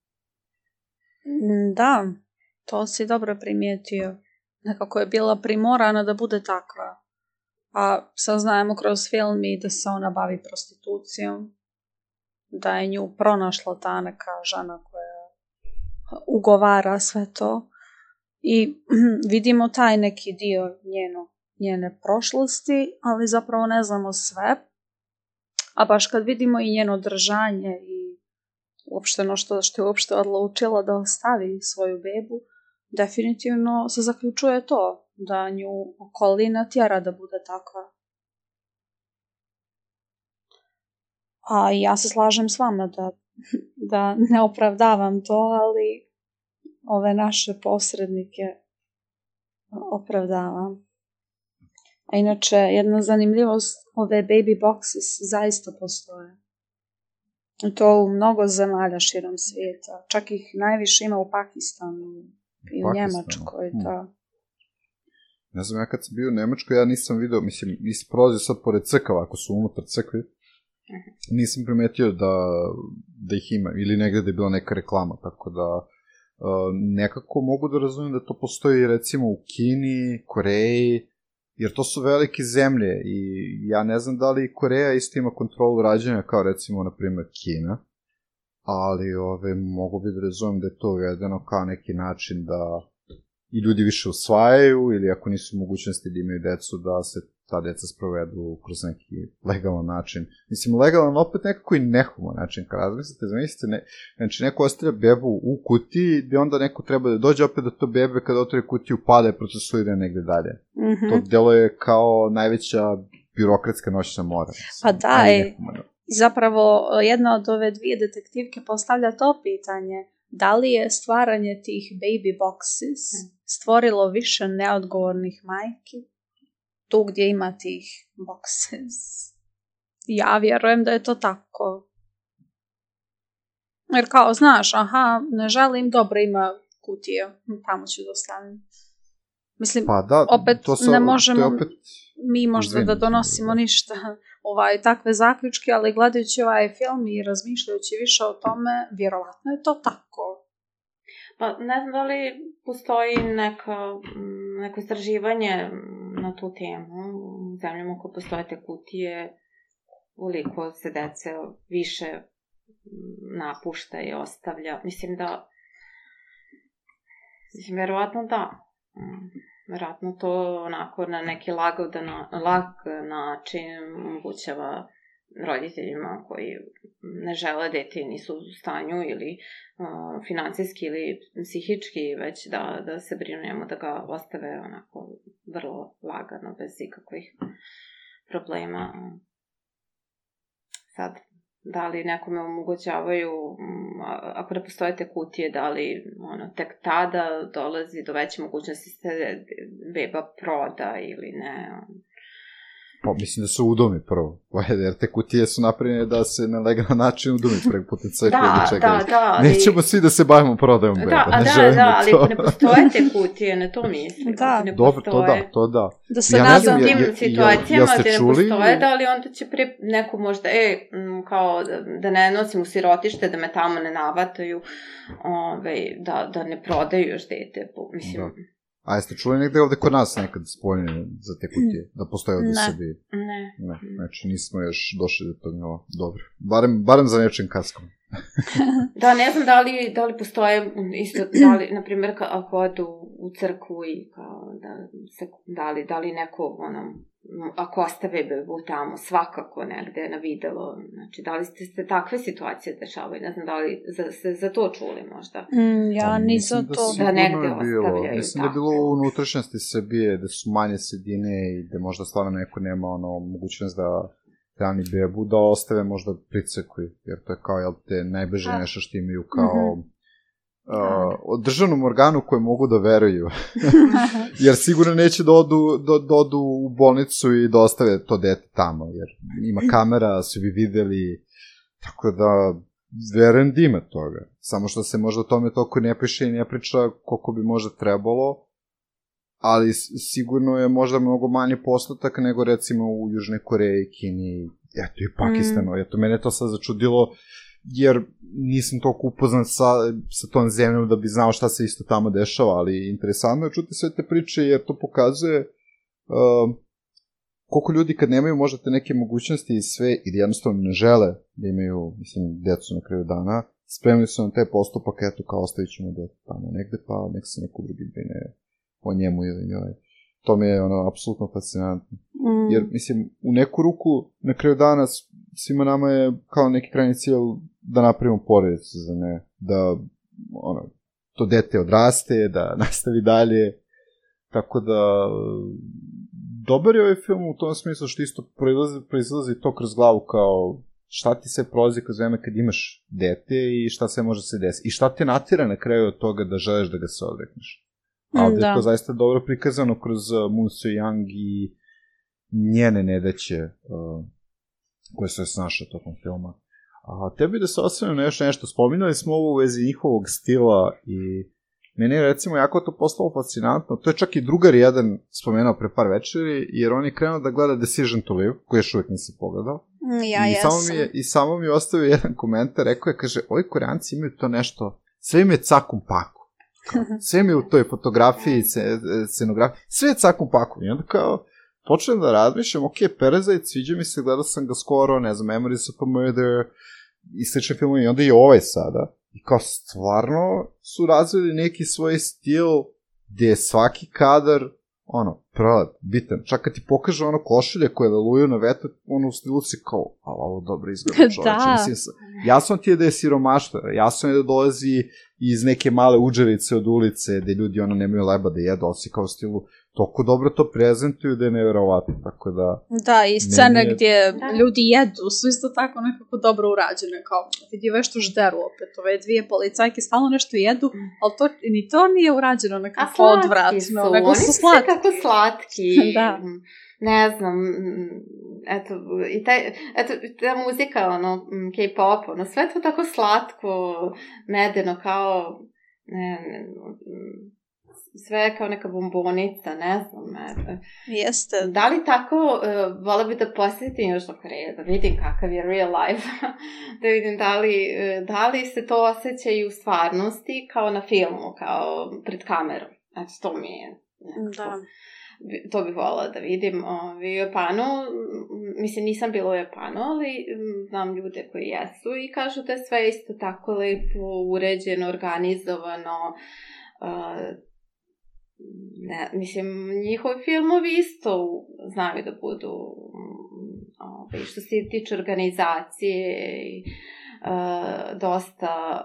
Da, to si dobro primijetio. Nekako je bila primorana da bude takva. A saznajemo kroz film i da se ona bavi prostitucijom, da je nju pronašla ta neka žena koja ugovara sve to i vidimo taj neki dio njene prošlosti, ali zapravo ne znamo sve. A baš kad vidimo i njeno držanje i uopšteno što je uopšte odlučila da ostavi svoju bebu, definitivno se zaključuje to, da nju okolina tjera da bude takva. A ja se slažem s vama da ne opravdavam to, ali ove naše posrednike opravdavam. A inače, jedna zanimljivost, ove baby boxes zaista postoje. I to u mnogo zemalja širom svijeta. Čak ih najviše ima u Pakistanu i u Njemačkoj. Da. Ne znam, ja kad sam bio u Njemačkoj, ja nisam vidio, mislim, nisam prolazio sad pored crkava, ako su unutar crkvi, nisam primetio da ih ima, ili negde da je bila neka reklama, tako da nekako mogu da razumijem da to postoji recimo u Kini, Koreji, jer to su velike zemlje i ja ne znam da li Koreja isto ima kontrolu rađanja kao recimo, na primjer, Kina, ali mogu bi da razumijem da je to uvedeno kao neki način da i ljudi više usvajaju ili ako nisu mogućnosti da imaju decu da se ta deca sprovedu kroz neki legalan način. Mislim, legalan opet nekako i nehuman način, kad razmislite, znači neko ostavlja bebu u kutiji, gde onda neko treba da dođe opet do to bebe, kada otvori kutiju, pada i procesuira negde dalje. Mm-hmm. To delo je kao najveća birokratska noćna mora. Pa da, zapravo jedna od ove dvije detektivke postavlja to pitanje, da li je stvaranje tih baby boxes stvorilo više neodgovornih majki tu gdje ima tih boxes. Ja vjerujem da je to tako. Jer kao, znaš, ne želim, dobro, ima kutije, tamo ću dostaviti. Mislim, pa da, opet ne možemo mi možda da donosimo ništa takve zaključke, ali gledajući ovaj film i razmišljajući više o tome, vjerovatno je to tako. Pa ne znam da li postoji neko istraživanje na tu temu u zemljama koje postoje te kutije, koliko se dece više napušta i ostavlja. Mislim, verovatno da. Verovatno to onako na neki lag način omogućava roditeljima koji ne žele dete, nisu u stanju ili finansijski ili psihički već da se brinu njemu, da ga ostave onako vrlo lagano, bez ikakvih problema. sad, da li nekome omogućavaju, ako ne postoje te kutije, da li tek tada dolazi do veće mogućnosti se beba proda ili ne. Pa mislim da se udomi prvo, jer te kutije su napravljene da se na legalan način udomi preko potencija koji da čekaju. Da. Nećemo svi da se bavimo prodajom beba, ne želimo to. Ali ako ne postoje te kutije, ne to mislim. Dobro, to da. Da se nadam. U tim situacijama gde ne postoje, da li onda će neko možda, kao da ne nosim u sirotište, da me tamo ne navataju, da ne prodaju još dete, mislim. A jeste čuli negde ovde kod nas nekad spoljene za te kutije? Da postoje ovde u Srbiji? Ne. Znači nismo još došli do toga. Dobro. Barem za nečim kaskom. Da, ne znam da li postoje isto, na primjer, ako odu u crkvu i kao da li neko, ako ostave bebu tamo, svakako negde na videlo, znači, da li ste takve situacije dešavaju, ne znam da li ste za to čuli možda? Ja nisam to. Da negde ostavljaju. Mislim da je bilo u unutrašnjosti Srbije, da su manje sredine i da možda stvarno neko nema mogućnost da hrani bebu, da ostave možda pri crkvi, jer to je kao, jel te, najbliže nešto što imaju kao državnom organu koje mogu da veruju. Jer sigurno neće da odu u bolnicu i da ostave to dete tamo, jer ima kamera, svi bi videli, tako da verujem da ima toga. Samo što se možda o tome toliko ne piše i ne priča koliko bi možda trebalo, ali sigurno je možda mnogo manji postotak nego recimo u Južnoj Koreji, Kini, eto i Pakistanu. Eto, mene to sad začudilo, jer nisam toliko upoznan sa tom zemljom da bi znao šta se isto tamo dešava, ali interesantno je čuti sve te priče, jer to pokazuje koliko ljudi kad nemaju možda te neke mogućnosti i sve, i da jednostavno ne žele da imaju, mislim, decu na kraju dana, spremni su na taj postupak, eto, kao ostavit ćemo dete tamo negde, pa nek se neko drugi brine o njemu ili njoj. To mi je apsolutno fascinantno. Jer, mislim, u neku ruku, na kraju dana, svima nama je kao neki krajnji cilj da napravimo porodicu za ne, da to dete odraste, da nastavi dalje, tako da dobar je ovaj film u tom smislu što isto proizlazi to kroz glavu kao šta ti se prolazi kroz vreme kad imaš dete i šta se može se desiti i šta te natira na kraju od toga da želiš da ga se odrekneš. A ovdje je to zaista dobro prikazano kroz Moon So-young i njene nedaće koje su je snašle tokom filma. A tebi da se osvrnem na još nešto, spominali smo ovo u vezi njihovog stila i meni je recimo jako to postalo fascinantno, to je čak i drugar jedan spomenuo pre par večeri, jer on je krenuo da gleda Decision to Live, koji još uvijek nisi pogledao. I samo mi je ostavio jedan komentar, rekao je, kaže, ovi Koreanci imaju to nešto, sve im je cakum paku. Sve mi u toj fotografiji, scenografiji, sve je cakum paku. I onda kao, počnem da razmišljam, ok, Parasite, sviđa mi se, gledao sam ga skoro, ne znam, Memories of a Murder, i slične filmove, i onda i ovaj sada. I kao, stvarno su razvili neki svoj stil gde je svaki kadar, prelep, bitan. Čak kad ti pokaže košulje koje leluju na vetru, u stilu si kao, ali ovo dobro izgleda čoveče. Jasno ti je da je siromaštva, jasno je da dolazi iz neke male udžerice od ulice, gde ljudi nemaju leba da jedu, ali si kao u stilu, toliko dobro to prezentuju da je neverovatno, tako da... Da, i scene gdje ljudi jedu su isto tako nekako dobro urađene, kao vidi ove što žderu opet, ove dvije policajke stalno nešto jedu, ali ni to nije urađeno nekako odvratno, nego su slatki. Kako slatki. Da. Ne znam, eto, i ta muzika, K-pop, sve to tako slatko, medeno, kao, sve kao neka bombonica, ne znam. Jeste. Da li tako, vola bi da posjetim još do Koreje, da vidim kakav je real life, da vidim da li se to osjeća i u stvarnosti, kao na filmu, kao pred kamerom. Znači, to mi je nekako... To bih volila da vidim u Japanu. Mislim, nisam bila u Japanu, ali znam ljude koji jesu i kažu da je sve isto tako lepo, uređeno, organizovano. Mislim, njihovi filmovi isto znaju da budu što se tiče organizacije dosta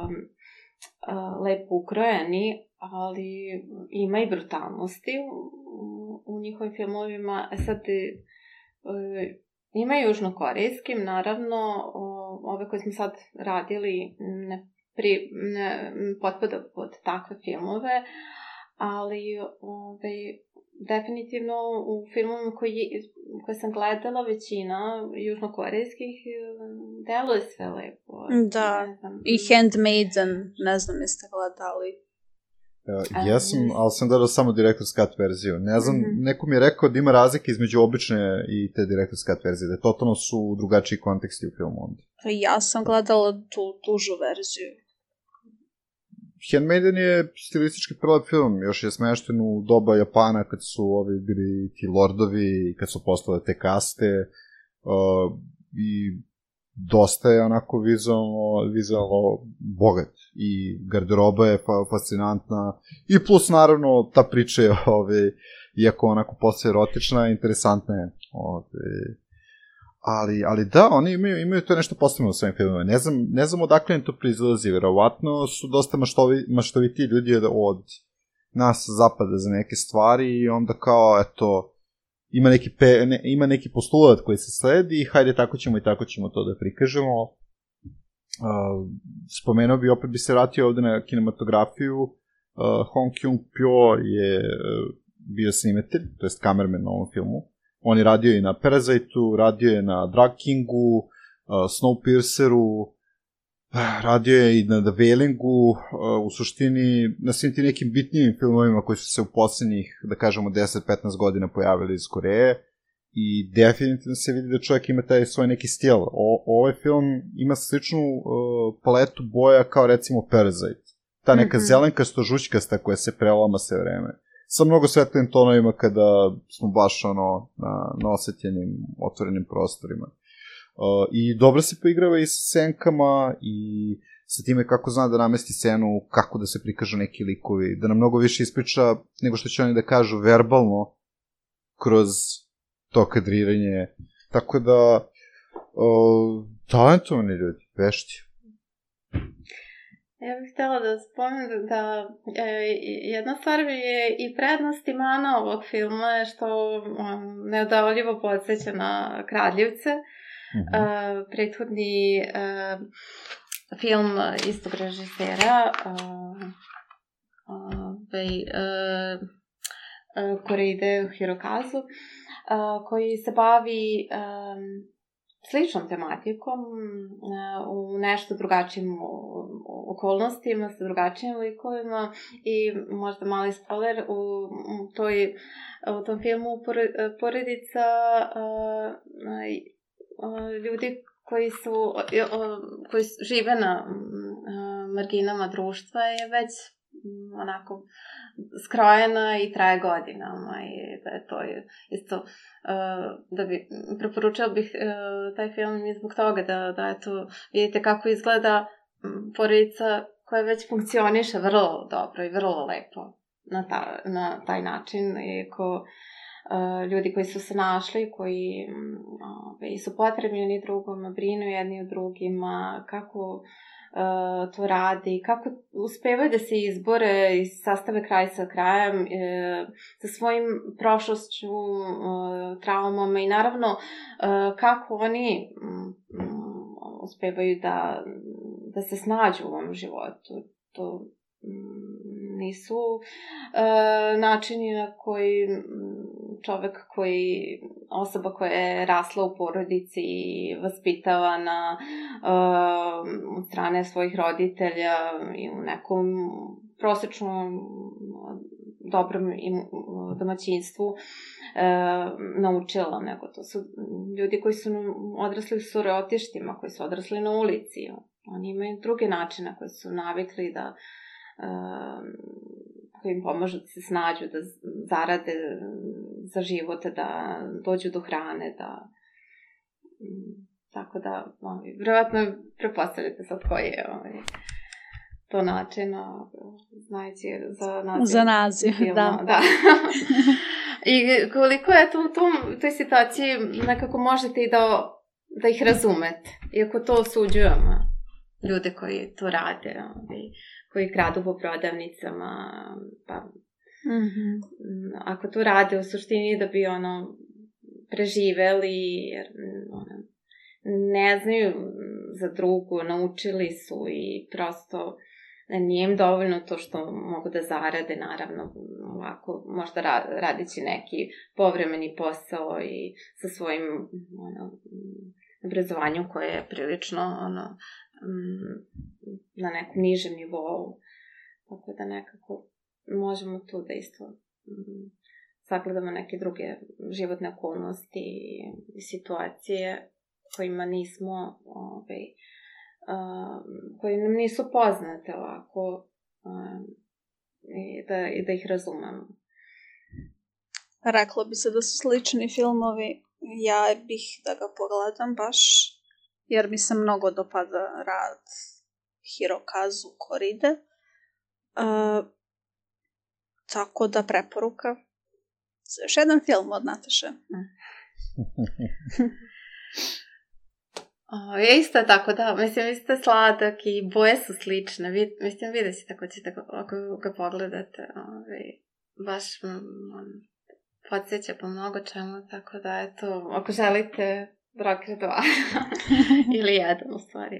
lepo ukrojeni, ali ima i brutalnosti u njihovim filmovima. Sad Ima i južnokorejskim, naravno, ove koje smo sad radili ne potpada pod takve filmove, ali definitivno u filmovima koje sam gledala, većina južnokorejskih deluje sve lepo. Da, i Handmaiden, ne znam jeste gledali. Jesam, ali sam gledao samo Director's Cut verziju. Ne znam, neko mi je rekao da ima razlike između obične i te Director's Cut verzije, da totalno su drugačiji konteksti u filmu onda. Pa ja sam gledala tu tužu verziju. Handmaiden je stilistički prelep film, još je smešten u doba Japana kad su ovi bili ti lordovi i kad su postale te kaste i dosta je onako vizualno bogat i garderoba je fascinantna i plus naravno ta priča je iako onako posle erotična, interesantna je. Ali da, oni imaju to nešto posebno u svojim filmima. Ne znam odakle im to proizlazi, verovatno su dosta maštoviti ljudi od nas zapada za neke stvari i onda kao, eto, ima neki postulat koji se sledi i hajde tako ćemo to da prikažemo. Spomenuo bi, opet bi se vratio ovde na kinematografiju. Hong Kyung-pyo je bio snimatelj, to jest kamerman na ovom filmu. On je radio i na Parasiteu, radio je na Drug Kingu, Snowpierceru, radio je i na The Wailingu, u suštini na svim ti nekim bitnijim filmovima koji su se u poslednjih, da kažemo, 10-15 godina pojavili iz Koreje i definitivno se vidi da čovjek ima taj svoj neki stil. Ovaj film ima sličnu paletu boja kao recimo Parasite. Ta neka zelenkasto-žućkasta koja se prelama sve vreme. Sa mnogo svetlim tonovima kada smo baš na osvetljenim, otvorenim prostorima. I dobro se poigrava i sa senkama i sa time kako zna da namesti scenu, kako da se prikažu neki likovi, da nam mnogo više ispriča nego što će oni da kažu verbalno kroz to kadriranje. Tako da, talentovani ljudi, vešti. Ja bih htjela da spomenem da jedna stvar je i prednost i mana ovog filma je što neodoljivo podsjeća na Kradljivce. Prethodni film istog režisera Koreide Hirokazu, koji se bavi sličnom tematikom u nešto drugačijim okolnostima, sa drugačijim likovima i možda mali spoiler, u tom filmu porodica ljudi koji žive na marginama društva je već onako skrojena i traje godinama i da je to isto da bi preporučila bih taj film i zbog toga da eto vidite kako izgleda porodica koja već funkcioniše vrlo dobro i vrlo lepo na taj način i ljudi koji su se našli, koji su potrebni jedni drugom, brinu jedni u drugima, kako to radi, kako uspevaju da se izbore i sastave kraj sa krajem sa svojim prošlošću, traumama i naravno kako oni uspevaju da se snađu u ovom životu. To nisu načini na koji osoba koja je rasla u porodici i vaspitavana od strane svojih roditelja i u nekom prosječnom dobrom domaćinstvu naučila, nego to su ljudi koji su odrasli u sirotištima, koji su odrasli na ulici. Oni imaju druge načine koje su navikli da koji im pomažu da se snađu, da zarade za život, da dođu do hrane, tako da, vjerojatno prepostavljate sad koji je to način, znajući za naziv filma. Da. I koliko je u toj situaciji nekako možete i da ih razumete, iako to osuđujemo ljude koji to rade, koji kradu po prodavnicama, pa ako to rade u suštini da bi preživeli, jer ne znaju za drugu, naučili su i prosto nije im dovoljno to što mogu da zarade, naravno, ovako, možda radići neki povremeni posao i sa svojim obrazovanjem koje je prilično na nekom nižem nivou. Tako da nekako možemo tu da isto sagledamo neke druge životne okolnosti i situacije kojima nismo, koje nam nisu poznate ovako i da ih razumemo. Reklo bi se da su slični filmovi. Ja bih da ga pogledam baš, jer mi se mnogo dopada rad Hirokazu Koride. Tako da preporuka. Još jedan film od Nataše. Isto tako, da. Mislim, vi ste sladak i boje su slične. Mislim, vidjet ćete ako ćete ga pogledate. Baš podsjeća po mnogo čemu, tako da, eto, ako želite Broker 2 ili 1 u stvari.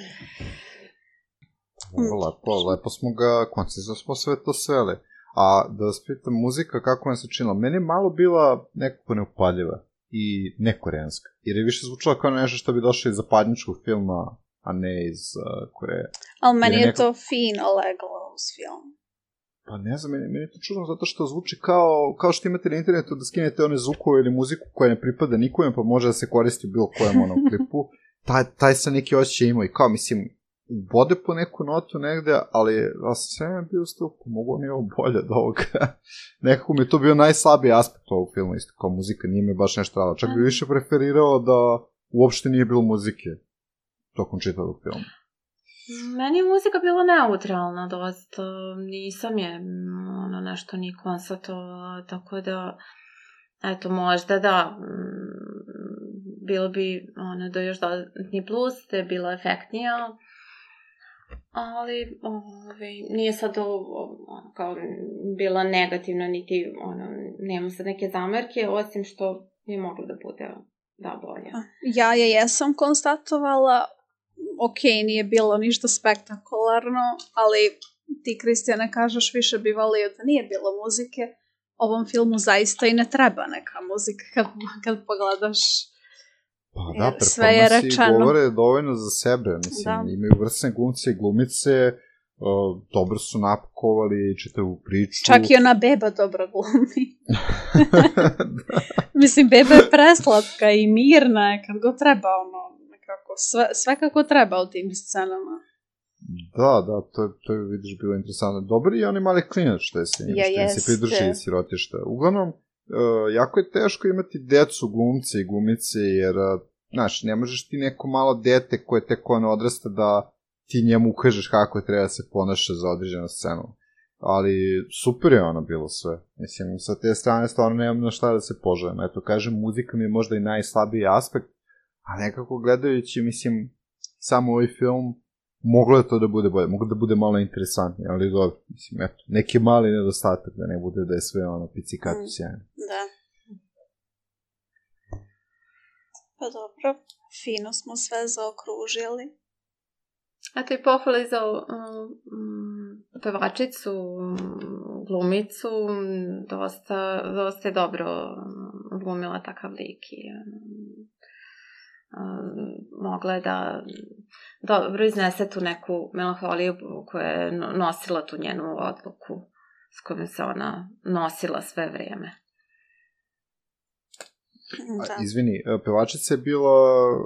Lepo smo ga, koncizno smo sve to sveli. A da vas pitam, muzika kako vam se činila? Meni je malo bila nekako neupaljiva i nekoreanska. Jer je više zvučala kao nešto što bi došlo iz zapadničkog filma, a ne iz Koreje. Ali meni je to fino leglo uz film. Pa ne znam, meni je to čudno zato što zvuči kao što imate na internetu da skinete one zvukove ili muziku koja ne pripada nikome, pa može da se koristi u bilo kojem klipu. Taj se neki osjećaj imao i kao, mislim, bode po neku notu negde, ali sve je bio stil, pa mogu mi ovo bolje od ovoga. Nekako mi je to bio najslabiji aspekt ovog filma, isto kao muzika, nije mi baš nešto radila. Čak bi više preferirao da uopšte nije bilo muzike tokom čitavog filma. Meni je muzika bila neutralna dosta, nisam je nešto ni konstatovala, tako da, eto, možda da, bilo bi da još dodatni plus, da je bila efektnija, ali nije sad kao bila negativna, niti nema sad neke zamerke, osim što je moglo da bude bolje. Ja jesam konstatovala, nije bilo ništa spektakularno, ali ti, Kristijane, kažeš više bi volio da nije bilo muzike. Ovom filmu zaista i ne treba neka muzika kad pogledaš. Pa da, performansi govore dovoljno za sebe. Mislim, imaju vrsne glumce i glumice, dobro su napakovali čitavu priču. Čak i ona beba dobro glumi. Mislim, beba je preslatka i mirna kad go treba, sve kako treba u tim scenama. Da, to je, vidiš, bilo interesantno. Dobar i onaj mali klinac što je se njim, što se pridruži sirotišta. Uglavnom, jako je teško imati decu, glumce i glumice, jer, znaš, ne možeš ti neko malo dete koje tek odrasta da ti njemu ukažeš kako treba se ponaša za određenu scenu. Ali super je ono bilo sve. Mislim, sa te strane stvarno nemam na šta da se poželim. Eto, kažem, muzika mi je možda i najslabiji aspekt, a nekako gledajući, mislim, samo ovaj film, moglo je to da bude bolje, moglo da bude malo interesantnije, ali dobro, mislim, eto, neki mali nedostatak, da ne bude da je sve picikatu sjajno. Da. Pa dobro, fino smo sve zaokružili. Eto i pohvali za pevačicu, glumicu, dosta je dobro glumila takav lik i mogla je da dobro iznese tu neku melanholiju koja je nosila tu njenu odluku s kojom se ona nosila sve vrijeme. Izvini, pevačica je bila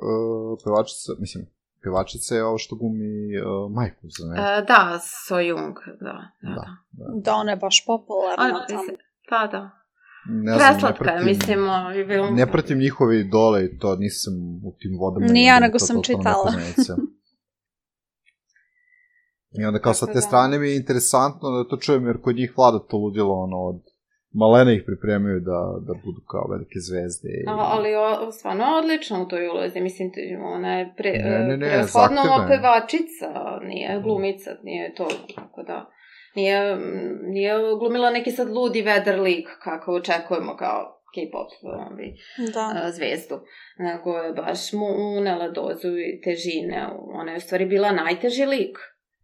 pevačica je ovo što glumi majku, za ne? Da, So Young, da. Da, ona je baš popularna tamo. Da. Preslatka je, mislim. Ne pratim njihove idole i to, nisam u tim vodama. Nija, nego sam čitala. I onda kao sa te strane mi je interesantno da to čujem, jer kod njih vlada to ludilo, od malene ih pripremaju da budu kao velike zvezde. Ali stvarno odlično u toj ulozi, mislim, ona je preoshodno pevačica, nije glumica, nije to, tako da... Nije glumila neki sad ludi vedar lik, kako očekujemo, kao K-pop Da. zvezdu, nego je baš mu unela dozu težine. Ona je u stvari bila najteži lik.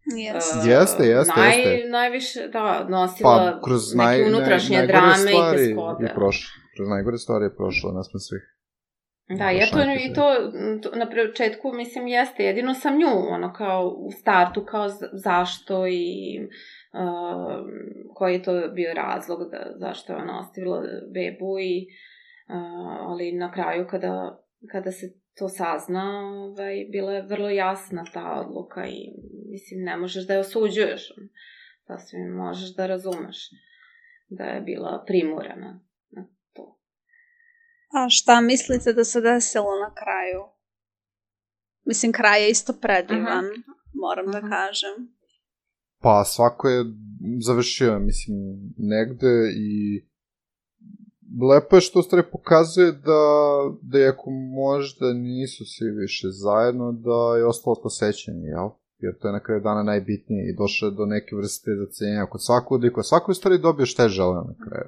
Jeste. Najviše, da, nosila kroz neke unutrašnje drame i teskobe. Kroz najgore stvari je prošla naspram svih. Da, i to na početku, mislim, jeste. Jedino sam nju, kao u startu, kao zašto i koji je to bio razlog zašto je ona ostavila bebu ali na kraju kada se to sazna, bila je vrlo jasna ta odluka i mislim, ne možeš da je osuđuješ. Sasvim možeš da razumeš da je bila primorana na to. A šta mislite da se desilo na kraju? Mislim, kraj je isto predivan, moram da kažem. Pa svako je završio, mislim, negde i lepo je što stvari pokazuje da iako možda nisu svi više zajedno, da je ostalo to sećanje, jel? Jer to je na kraju dana najbitnije i došlo je do neke vrste zacenjenja kod svakog odlika. Svako je stvari dobio šta je želeo na kraju.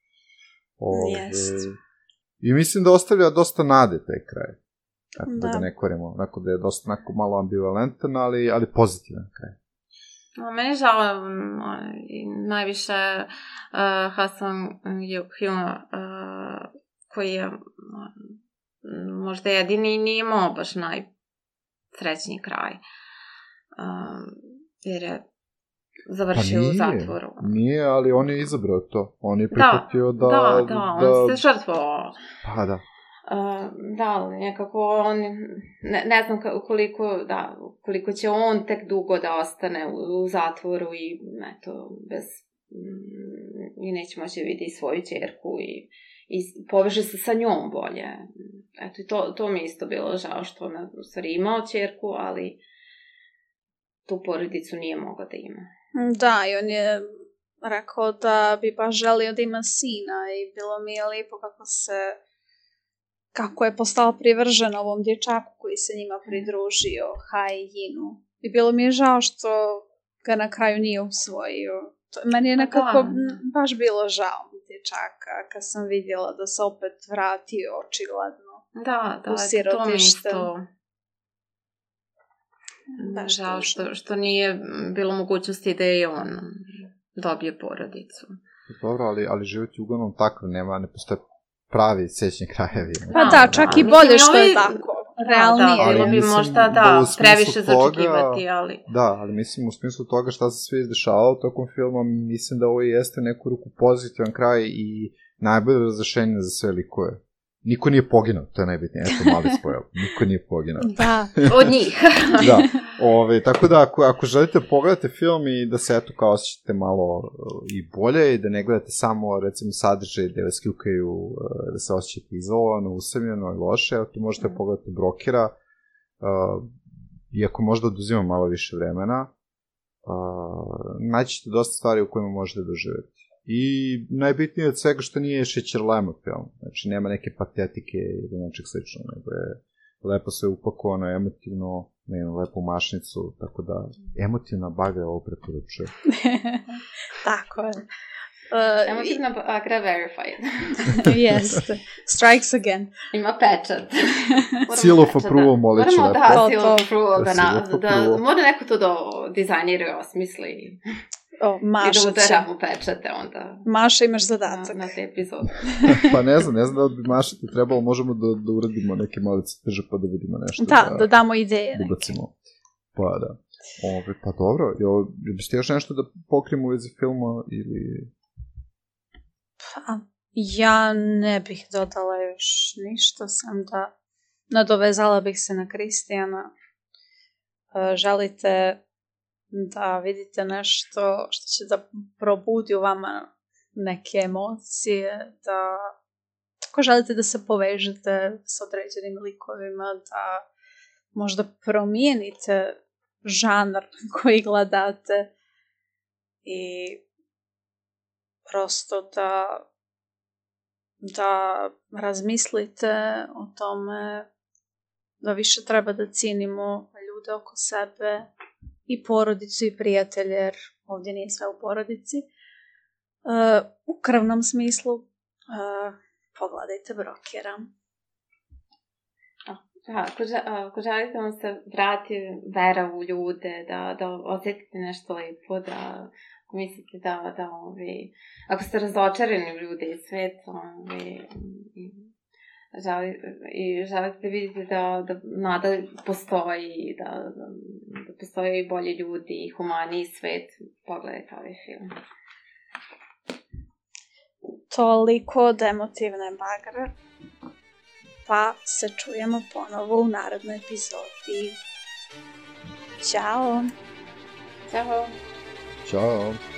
I mislim da ostavlja dosta nade taj kraj. Da ga ne korimo. Onako da je dosta malo ambivalentan, ali pozitivan kraj. Meni je žao najviše Hasan Hyun, koji je možda jedini nije imao baš najsrećniji kraj. Jer je završio u zatvoru. Nije, ali on je izabrao to. On je prihvatio on se žrtvovao. Pa da. Da, nekako on, ne znam koliko će on tek dugo da ostane u zatvoru i i neće moći vidi svoju ćerku i poveže se sa njom bolje. Eto, i to mi isto bilo žao što on u stvari imao ćerku, ali tu porodicu nije mogao da ima. Da, i on je rekao da bi baš želio da ima sina i bilo mi je lijepo kako je postala privržena ovom dječaku koji se njima pridružio, Hai Yinu. I bilo mi je žao što ga na kraju nije usvojio. Meni je nekako baš bilo žao dječaka kad sam vidjela da se opet vratio očigledno u sirotište. To mi isto žao što nije bilo mogućnosti da je on dobije porodicu. Dobro, ali život je uglavnom takav, ne postoje pravi sećni krajevi. Pa da, čak i bolje što je tako. Realnije. Bilo bi možda previše začekivati, ali... Da, ali mislim u smislu toga šta se sve izdešavalo tokom filma, mislim da ovo jeste neku ruku pozitivan kraj i najbolje razrešenje za sve likove. Niko nije poginao, to je najbitnije, eto mali spoil, niko nije poginao. Da, od njih. Da, tako da ako želite pogledate film i da se eto kao osjećate malo i bolje i da ne gledate samo recimo sadržaj da vas kljukaju, da se osjećate izolovano, usamljeno i loše, eto možete pogledati Brokera, iako možda oduzima malo više vremena, naći ćete dosta stvari u kojima možete doživjeti. I najbitnije od svega što nije šećerlema film. Znači, nema neke patetike ili nečeg slično, nego je lepo sve upakovano, emotivno, nema lepu mašnicu, tako da emotivna bagra je ovo preporučuje. Tako je. Emotivna bagra verified. Jeste. Strikes again. Ima pečat. Seal of approval, molit ću lepo. Da, seal of approval, da mora neko to da dizajnira i osmisli. Maša i da udaramo pečate onda. Maša, imaš zadatak. Na te epizode. Pa ne znam da bi Maša ti trebalo, možemo da uradimo neke malice teže pa da vidimo nešto. Da damo ideje. Da ubacimo. Pa da. Pa dobro, biste još nešto da pokrijemo u vezi filma ili... Pa, ja ne bih dodala još ništa, sam da nadovezala bih se na Kristijana. Želite da vidite nešto što će da probudi u vama neke emocije, da ako želite da se povežete s određenim likovima, da možda promijenite žanr koji gledate i prosto da razmislite o tome da više treba da cijenimo ljude oko sebe i porodicu i prijatelje, jer ovdje nije sve u porodici. U krvnom smislu pogledajte Brokera. Ako želite da vam se vrati vera u ljude, da osjetite nešto lepo, da ako mislite ako ste razočarani u ljude i svet, i želite da vidite da nada postoji, da postoje i bolji ljudi i humaniji svet, pogledajte ovaj film. Toliko od emotivne bagre. Pa se čujemo ponovo u narednoj epizodi. Ćao! Ćao! Ćao!